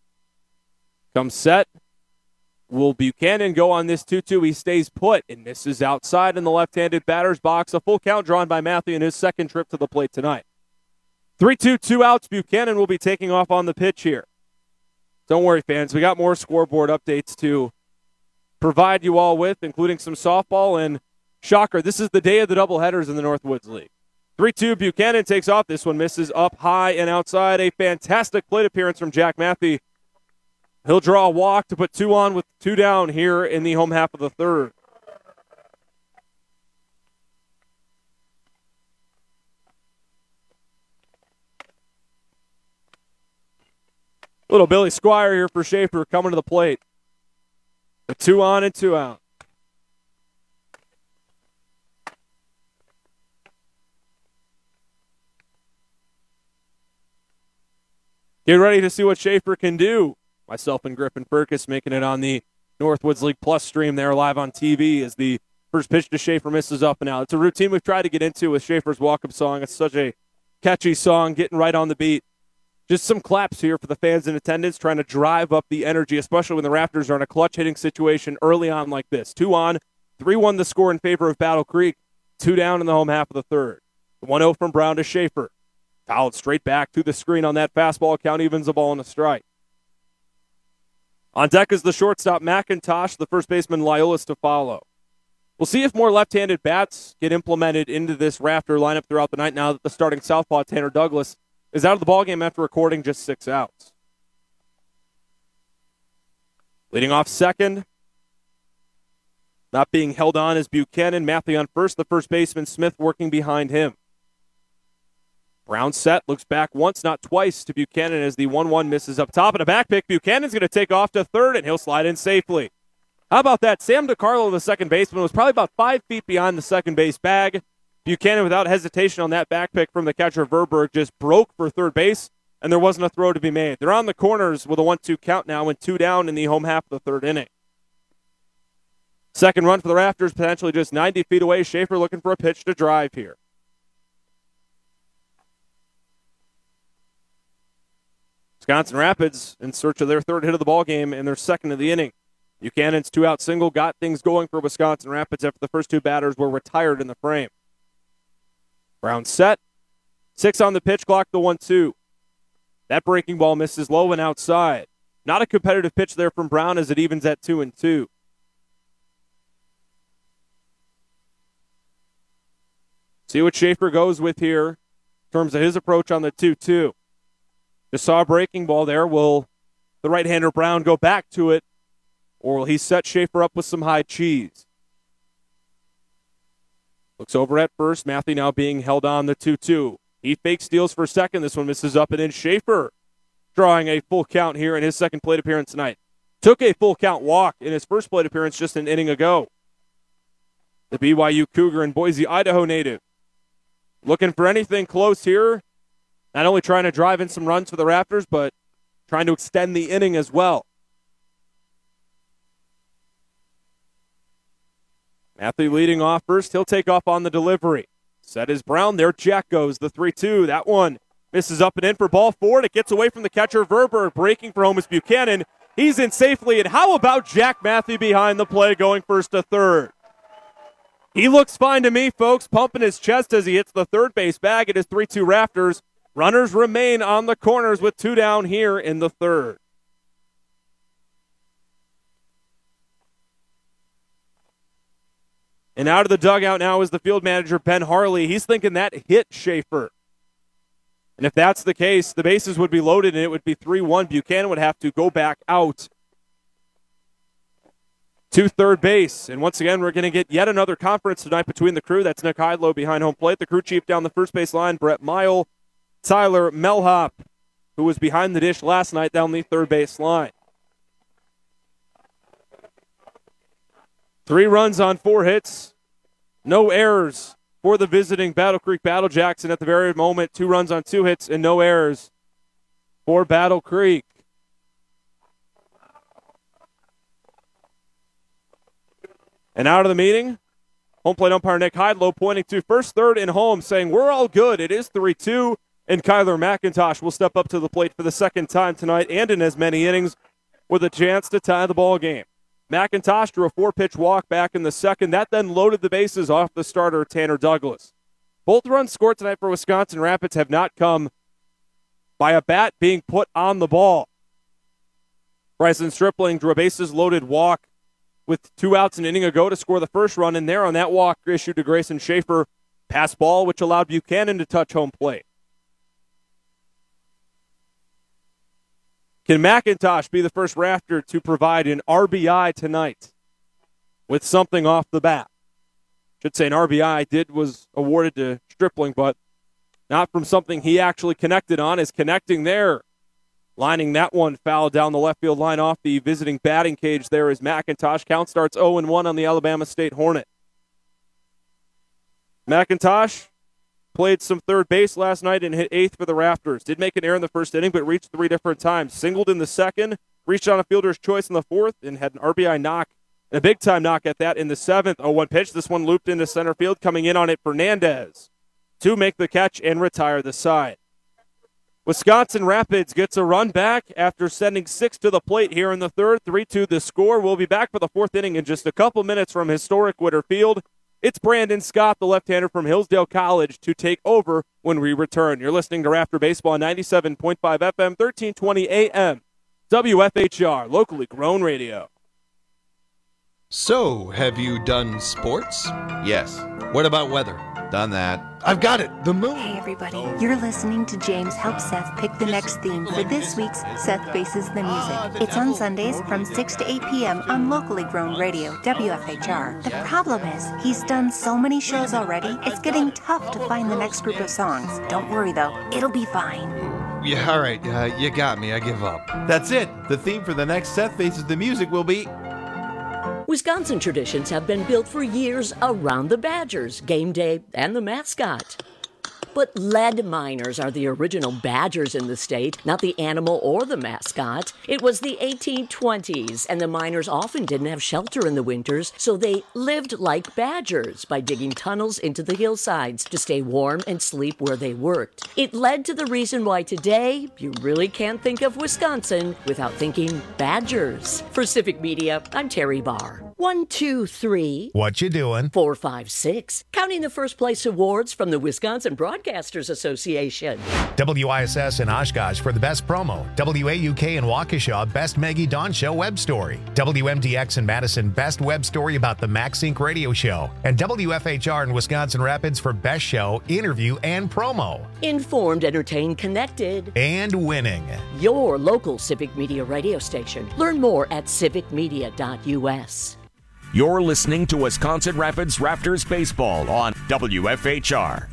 Comes set. Will Buchanan go on this two two? He stays put and misses outside in the left-handed batter's box. A full count drawn by Matthew in his second trip to the plate tonight. three two, two outs. Buchanan will be taking off on the pitch here. Don't worry, fans. We got more scoreboard updates to provide you all with, including some softball. And shocker, this is the day of the doubleheaders in the Northwoods League. three two, Buchanan takes off. This one misses up high and outside. A fantastic plate appearance from Jack Matthew. He'll draw a walk to put two on with two down here in the home half of the third. Little Billy Squire here for Schaefer coming to the plate. A two on and two out. Get ready to see what Schaefer can do. Myself and Griffin Furcus making it on the Northwoods League Plus stream there live on T V as the first pitch to Schaefer misses up and out. It's a routine we've tried to get into with Schaefer's walk-up song. It's such a catchy song, getting right on the beat. Just some claps here for the fans in attendance, trying to drive up the energy, especially when the Raptors are in a clutch hitting situation early on like this. Two on, three one the score in favor of Battle Creek. Two down in the home half of the third. one oh from Brown to Schaefer. Fouled straight back to the screen on that fastball. Count evens a ball and a strike. On deck is the shortstop McIntosh, the first baseman Lyolis to follow. We'll see if more left-handed bats get implemented into this Rafter lineup throughout the night now that the starting southpaw Tanner Douglas is out of the ballgame after recording just six outs. Leading off second, not being held on is Buchanan. Matthew on first, the first baseman Smith working behind him. Brown set, looks back once, not twice, to Buchanan as the one one misses up top. And a back pick, Buchanan's going to take off to third, and he'll slide in safely. How about that? Sam DiCarlo, the second baseman, was probably about five feet behind the second base bag. Buchanan, without hesitation on that back pick from the catcher Verberg, just broke for third base, and there wasn't a throw to be made. They're on the corners with a one two count now and two down in the home half of the third inning. Second run for the Raptors, potentially just ninety feet away. Schaefer looking for a pitch to drive here. Wisconsin Rapids in search of their third hit of the ball game and their second of the inning. Buchanan's two-out single got things going for Wisconsin Rapids after the first two batters were retired in the frame. Brown set. Six on the pitch clock, the one two. That breaking ball misses low and outside. Not a competitive pitch there from Brown as it evens at two and two. See what Schaefer goes with here in terms of his approach on the two two. Just saw a breaking ball there. Will the right-hander Brown go back to it, or will he set Schaefer up with some high cheese? Looks over at first. Matthew now being held on the two two. He fake steals for second. This one misses up and in. Schaefer drawing a full count here in his second plate appearance tonight. Took a full count walk in his first plate appearance just an inning ago. The B Y U Cougar and Boise, Idaho native. Looking for anything close here. Not only trying to drive in some runs for the Raptors, but trying to extend the inning as well. Matthew leading off first. He'll take off on the delivery. Set is Brown. There Jack goes. The three two. That one misses up and in for ball four. And it gets away from the catcher Verberg. Breaking for home is Buchanan. He's in safely. And how about Jack Matthew behind the play going first to third? He looks fine to me, folks. Pumping his chest as he hits the third base bag. It is three two Raptors. Runners remain on the corners with two down here in the third. And out of the dugout now is the field manager, Ben Harley. He's thinking that hit Schaefer. And if that's the case, the bases would be loaded and it would be three one. Buchanan would have to go back out to third base. And once again, we're going to get yet another conference tonight between the crew. That's Nick Heidlow behind home plate. The crew chief down the first base line, Brett Mile. Tyler Melhop, who was behind the dish last night down the third base line. Three runs on four hits. No errors for the visiting Battle Creek Battle Jacks. And at the very moment, two runs on two hits and no errors for Battle Creek. And out of the meeting, home plate umpire Nick Heidlow pointing to first, third, and home, saying we're all good. It is three two. And Kyler McIntosh will step up to the plate for the second time tonight and in as many innings with a chance to tie the ball game. McIntosh drew a four-pitch walk back in the second. That then loaded the bases off the starter, Tanner Douglas. Both runs scored tonight for Wisconsin Rapids have not come by a bat being put on the ball. Bryson Stripling drew a bases-loaded walk with two outs an inning ago to score the first run, and there on that walk issued to Grayson Schaefer. Pass ball, which allowed Buchanan to touch home plate. Can McIntosh be the first Raptor to provide an R B I tonight with something off the bat? Should say an R B I did was awarded to Stripling, but not from something he actually connected on. Is connecting there. Lining that one foul down the left field line off the visiting batting cage there is McIntosh. Count starts oh and one on the Alabama State Hornet. McIntosh played some third base last night and hit eighth for the Raptors. Did make an error in the first inning, but reached three different times. Singled in the second, reached on a fielder's choice in the fourth, and had an R B I knock, and a big-time knock at that in the seventh. oh one pitch. This one looped into center field. Coming in on it, Fernandez to make the catch and retire the side. Wisconsin Rapids gets a run back after sending six to the plate here in the third. three two the score. We'll be back for the fourth inning in just a couple minutes from historic Witter Field. It's Brandon Scott, the left-hander from Hillsdale College, to take over when we return. You're listening to Raptor Baseball, ninety-seven point five F M, thirteen twenty A M, W F H R, locally grown radio. So, have you done sports? Yes. What about weather? Done that. I've got it. The moon. Hey, everybody. You're listening to James help Seth pick the next theme for this week's Seth Faces the Music. It's on Sundays from six to eight p.m. on locally grown radio, W F H R. The problem is, he's done so many shows already, it's getting tough to find the next group of songs. Don't worry, though. It'll be fine. Yeah, all right. Uh, you got me. I give up. That's it. The theme for the next Seth Faces the Music will be Wisconsin traditions have been built for years around the Badgers, game day, and the mascot. But lead miners are the original Badgers in the state, not the animal or the mascot. It was the eighteen twenties, and the miners often didn't have shelter in the winters, so they lived like badgers by digging tunnels into the hillsides to stay warm and sleep where they worked. It led to the reason why today you really can't think of Wisconsin without thinking Badgers. For Civic Media, I'm Terry Barr. One, two, three. What you doing? Four, five, six. Counting the first place awards from the Wisconsin Broadcasters Association. W I S S in Oshkosh for the best promo. W A U K in Waukesha, best Maggie Dawn Show web story. W M D X in Madison, best web story about the MaxSync radio show. And W F H R in Wisconsin Rapids for best show, interview, and promo. Informed, entertained, connected. And winning. Your local Civic Media radio station. Learn more at civic media dot U S. You're listening to Wisconsin Rapids Raptors Baseball on W F H R.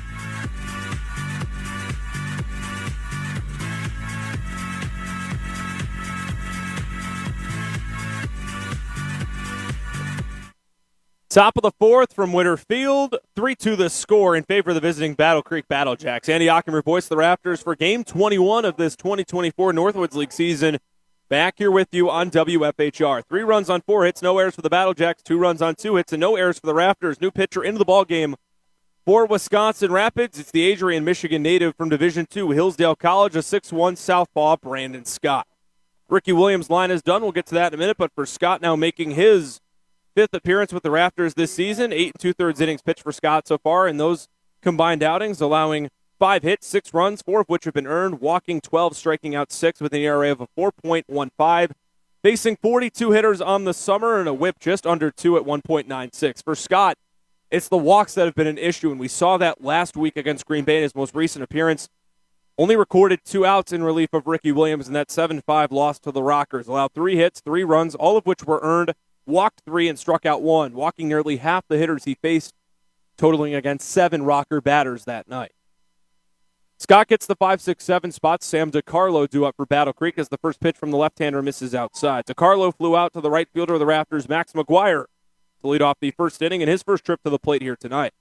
Top of the fourth from Witter Field, three two the score in favor of the visiting Battle Creek Battle Jacks. Andy Ockenber voiced the Raptors for Game twenty-one of this twenty twenty-four Northwoods League season. Back here with you on W F H R. Three runs on four hits, no errors for the Battle Jacks, two runs on two hits, and no errors for the Raptors. New pitcher into the ballgame for Wisconsin Rapids. It's the Adrian, Michigan native from Division two, Hillsdale College, a six one southpaw, Brandon Scott. Ricky Williams' line is done. We'll get to that in a minute, but for Scott now making his fifth appearance with the Raptors this season, eight and two-thirds innings pitched for Scott so far in those combined outings, allowing five hits, six runs, four of which have been earned, walking twelve, striking out six with an E R A of a four point one five. Facing forty-two hitters on the summer and a whip just under two at one point nine six. For Scott, it's the walks that have been an issue, and we saw that last week against Green Bay in his most recent appearance. Only recorded two outs in relief of Ricky Williams in that seven five loss to the Rockers. Allowed three hits, three runs, all of which were earned, walked three, and struck out one, walking nearly half the hitters he faced, totaling against seven Rocker batters that night. Scott gets the five six seven spot. Sam DiCarlo due up for Battle Creek as the first pitch from the left-hander misses outside. DiCarlo flew out to the right fielder of the Raptors, Max McGuire, to lead off the first inning in his first trip to the plate here tonight.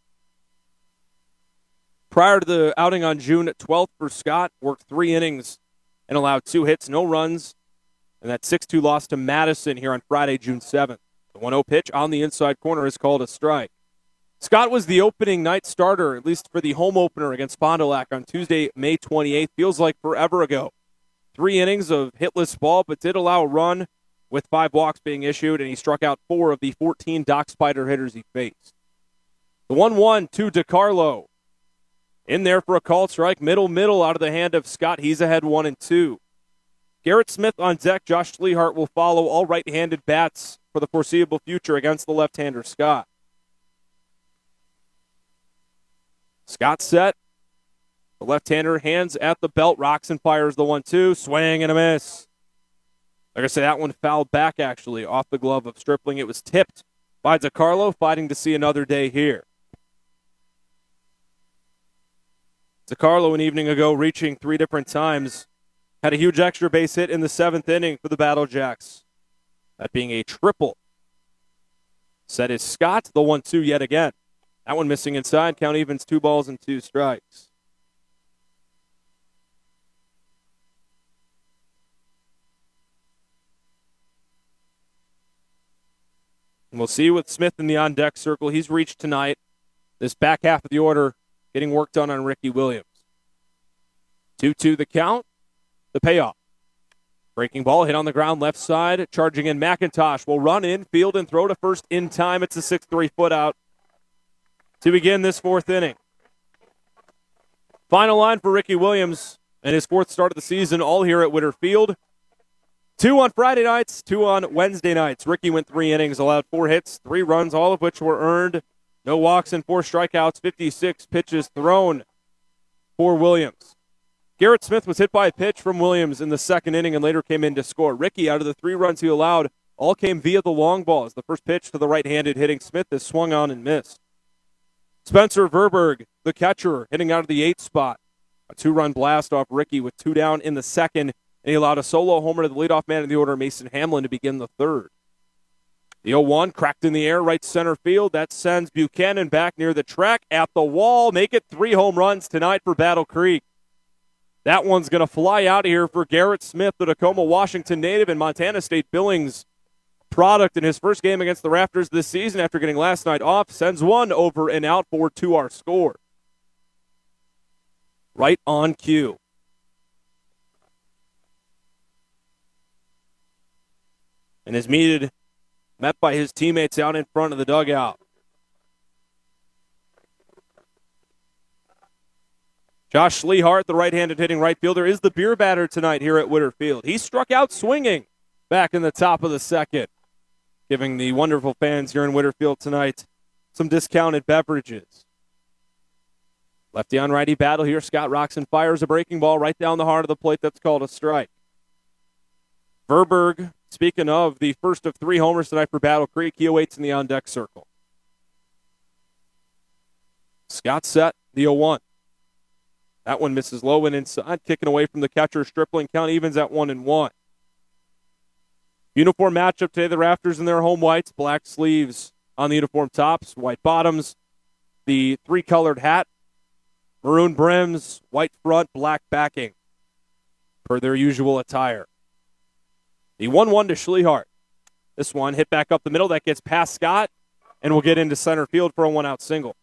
Prior to the outing on June twelfth for Scott, worked three innings and allowed two hits, no runs, and that six two loss to Madison here on Friday, June seventh. The one oh pitch on the inside corner is called a strike. Scott was the opening night starter, at least for the home opener against Fond du Lac on Tuesday, May twenty-eighth. Feels like forever ago. Three innings of hitless ball, but did allow a run with five walks being issued, and he struck out four of the fourteen Doc Spider hitters he faced. The one one to DiCarlo. In there for a called strike, middle, middle out of the hand of Scott. He's ahead one and two. Garrett Smith on deck. Josh Schlehart will follow, all right-handed bats for the foreseeable future against the left-hander Scott. Scott set. The left-hander hands at the belt, rocks and fires the one two. Swing and a miss. Like I said, that one fouled back, actually, off the glove of Stripling. It was tipped by DiCarlo, fighting to see another day here. DiCarlo, an evening ago, reaching three different times, had a huge extra base hit in the seventh inning for the Battle Jacks. That being a triple. Set is Scott, the one two yet again. That one missing inside. Count evens, two balls and two strikes. And we'll see with Smith in the on-deck circle. He's reached tonight. This back half of the order getting work done on Ricky Williams. two two the count. The payoff. Breaking ball hit on the ground left side. Charging in McIntosh will run in, field, and throw to first in time. It's a six three foot out to begin this fourth inning. Final line for Ricky Williams and his fourth start of the season, all here at Witter Field. Two on Friday nights, two on Wednesday nights. Ricky went three innings, allowed four hits, three runs, all of which were earned. No walks and four strikeouts, fifty-six pitches thrown for Williams. Garrett Smith was hit by a pitch from Williams in the second inning and later came in to score. Ricky, out of the three runs he allowed, all came via the long ball as the first pitch to the right-handed hitting Smith is swung on and missed. Spencer Verberg, the catcher, hitting out of the eighth spot. A two-run blast off Ricky with two down in the second, and he allowed a solo homer to the leadoff man in the order, Mason Hamlin, to begin the third. The oh one cracked in the air, right center field. That sends Buchanan back near the track at the wall. Make it three home runs tonight for Battle Creek. That one's going to fly out of here for Garrett Smith, the Tacoma, Washington native and Montana State Billings product in his first game against the Raptors this season after getting last night off. Sends one over and out for two our score. Right on cue. And is meted, met by his teammates out in front of the dugout. Josh Schlehart, the right-handed hitting right fielder, is the beer batter tonight here at Witter Field. He struck out swinging back in the top of the second, giving the wonderful fans here in Witter Field tonight some discounted beverages. Lefty on righty battle here. Scott Roxon fires a breaking ball right down the heart of the plate. That's called a strike. Verberg, speaking of the first of three homers tonight for Battle Creek, he awaits in the on-deck circle. Scott set the oh one. That one misses low and inside, kicking away from the catcher. Stripling count evens at one and one. Uniform matchup today, the Raptors in their home whites, black sleeves on the uniform tops, white bottoms, the three-colored hat, maroon brims, white front, black backing, per their usual attire. The one one to Schlehart. This one hit back up the middle. That gets past Scott, and will get into center field for a one-out single.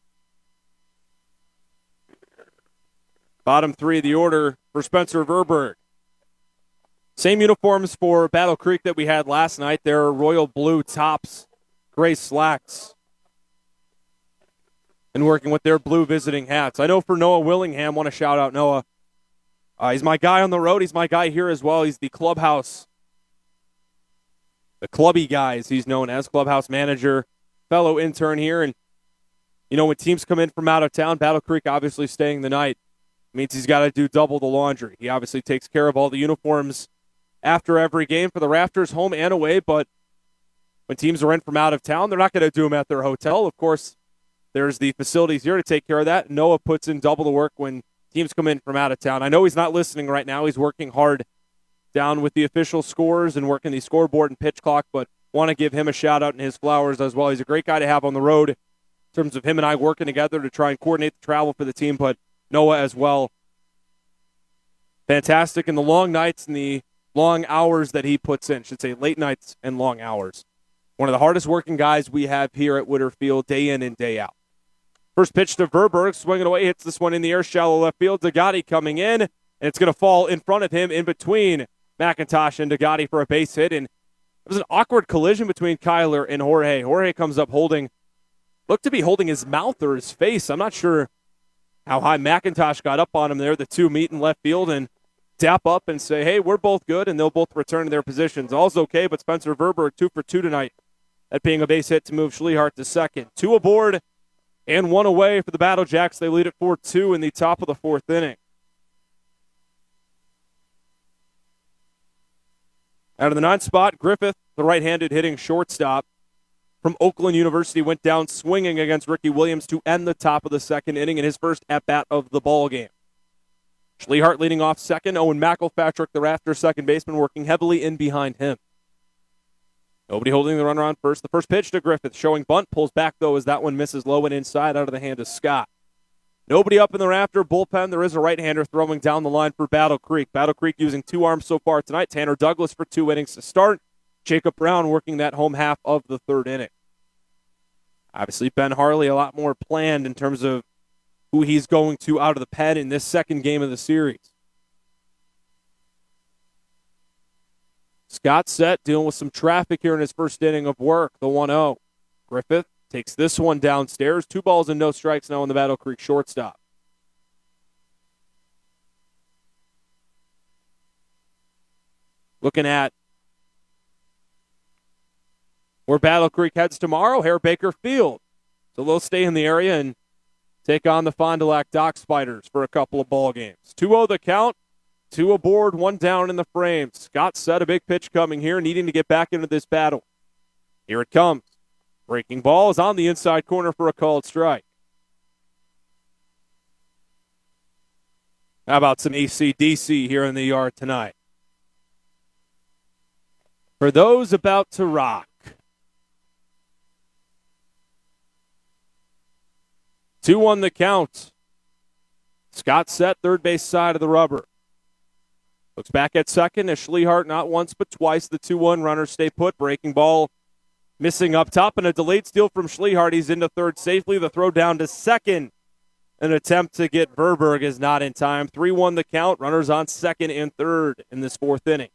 Bottom three of the order for Spencer Verberg. Same uniforms for Battle Creek that we had last night. They're royal blue tops, gray slacks, and working with their blue visiting hats. I know for Noah Willingham, want to shout out Noah. Uh, he's my guy on the road. He's my guy here as well. He's the clubhouse, the clubby guy, as he's known as, clubhouse manager, fellow intern here. And, you know, when teams come in from out of town, Battle Creek obviously staying the night means he's got to do double the laundry. He obviously takes care of all the uniforms after every game for the Raptors, home and away, but when teams are in from out of town, they're not going to do them at their hotel. Of course, there's the facilities here to take care of that. Noah puts in double the work when teams come in from out of town. I know he's not listening right now. He's working hard down with the official scores and working the scoreboard and pitch clock, but want to give him a shout-out and his flowers as well. He's a great guy to have on the road in terms of him and I working together to try and coordinate the travel for the team, but Noah as well. Fantastic in the long nights and the long hours that he puts in. I should say late nights and long hours. One of the hardest working guys we have here at Witter Field, day in and day out. First pitch to Verberg, swinging away, hits this one in the air, shallow left field. Degatti coming in, and it's going to fall in front of him in between McIntosh and Degatti for a base hit. And it was an awkward collision between Kyler and Jorge. Jorge comes up holding, looked to be holding his mouth or his face. I'm not sure how high McIntosh got up on him there. The two meet in left field and dap up and say, hey, we're both good, and they'll both return to their positions. All's okay, but Spencer Verberg, two for two tonight, that being a base hit to move Schlehart to second. Two aboard and one away for the Battle Jacks. They lead at four two in the top of the fourth inning. Out of the ninth spot, Griffith, the right-handed hitting shortstop from Oakland University, went down swinging against Ricky Williams to end the top of the second inning in his first at-bat of the ball game. Schlehart leading off second. Owen McElpatrick, the Raptors second baseman, working heavily in behind him. Nobody holding the runner on first. The first pitch to Griffith, showing bunt, pulls back, though, as that one misses low and inside out of the hand of Scott. Nobody up in the Raptor bullpen. There is a right-hander throwing down the line for Battle Creek. Battle Creek using two arms so far tonight. Tanner Douglas for two innings to start. Jacob Brown working that home half of the third inning. Obviously, Ben Harley a lot more planned in terms of who he's going to out of the pen in this second game of the series. Scott set, dealing with some traffic here in his first inning of work, the one oh. Griffith takes this one downstairs. Two balls and no strikes now on the Battle Creek shortstop. Looking at where Battle Creek heads tomorrow, Hare Baker Field. So they'll stay in the area and take on the Fond du Lac Dock Spiders for a couple of ball games. two oh the count. Two aboard, one down in the frame. Scott set a big pitch coming here, needing to get back into this battle. Here it comes. Breaking ball is on the inside corner for a called strike. How about some A C D C here in the yard tonight? For those about to rock, two one the count. Scott set, third base side of the rubber. Looks back at second as Schlehart not once but twice. The two one runner stay put. Breaking ball missing up top, and a delayed steal from Schlehart. He's into third safely. The throw down to second. An attempt to get Verberg is not in time. three one the count. Runners on second and third in this fourth inning.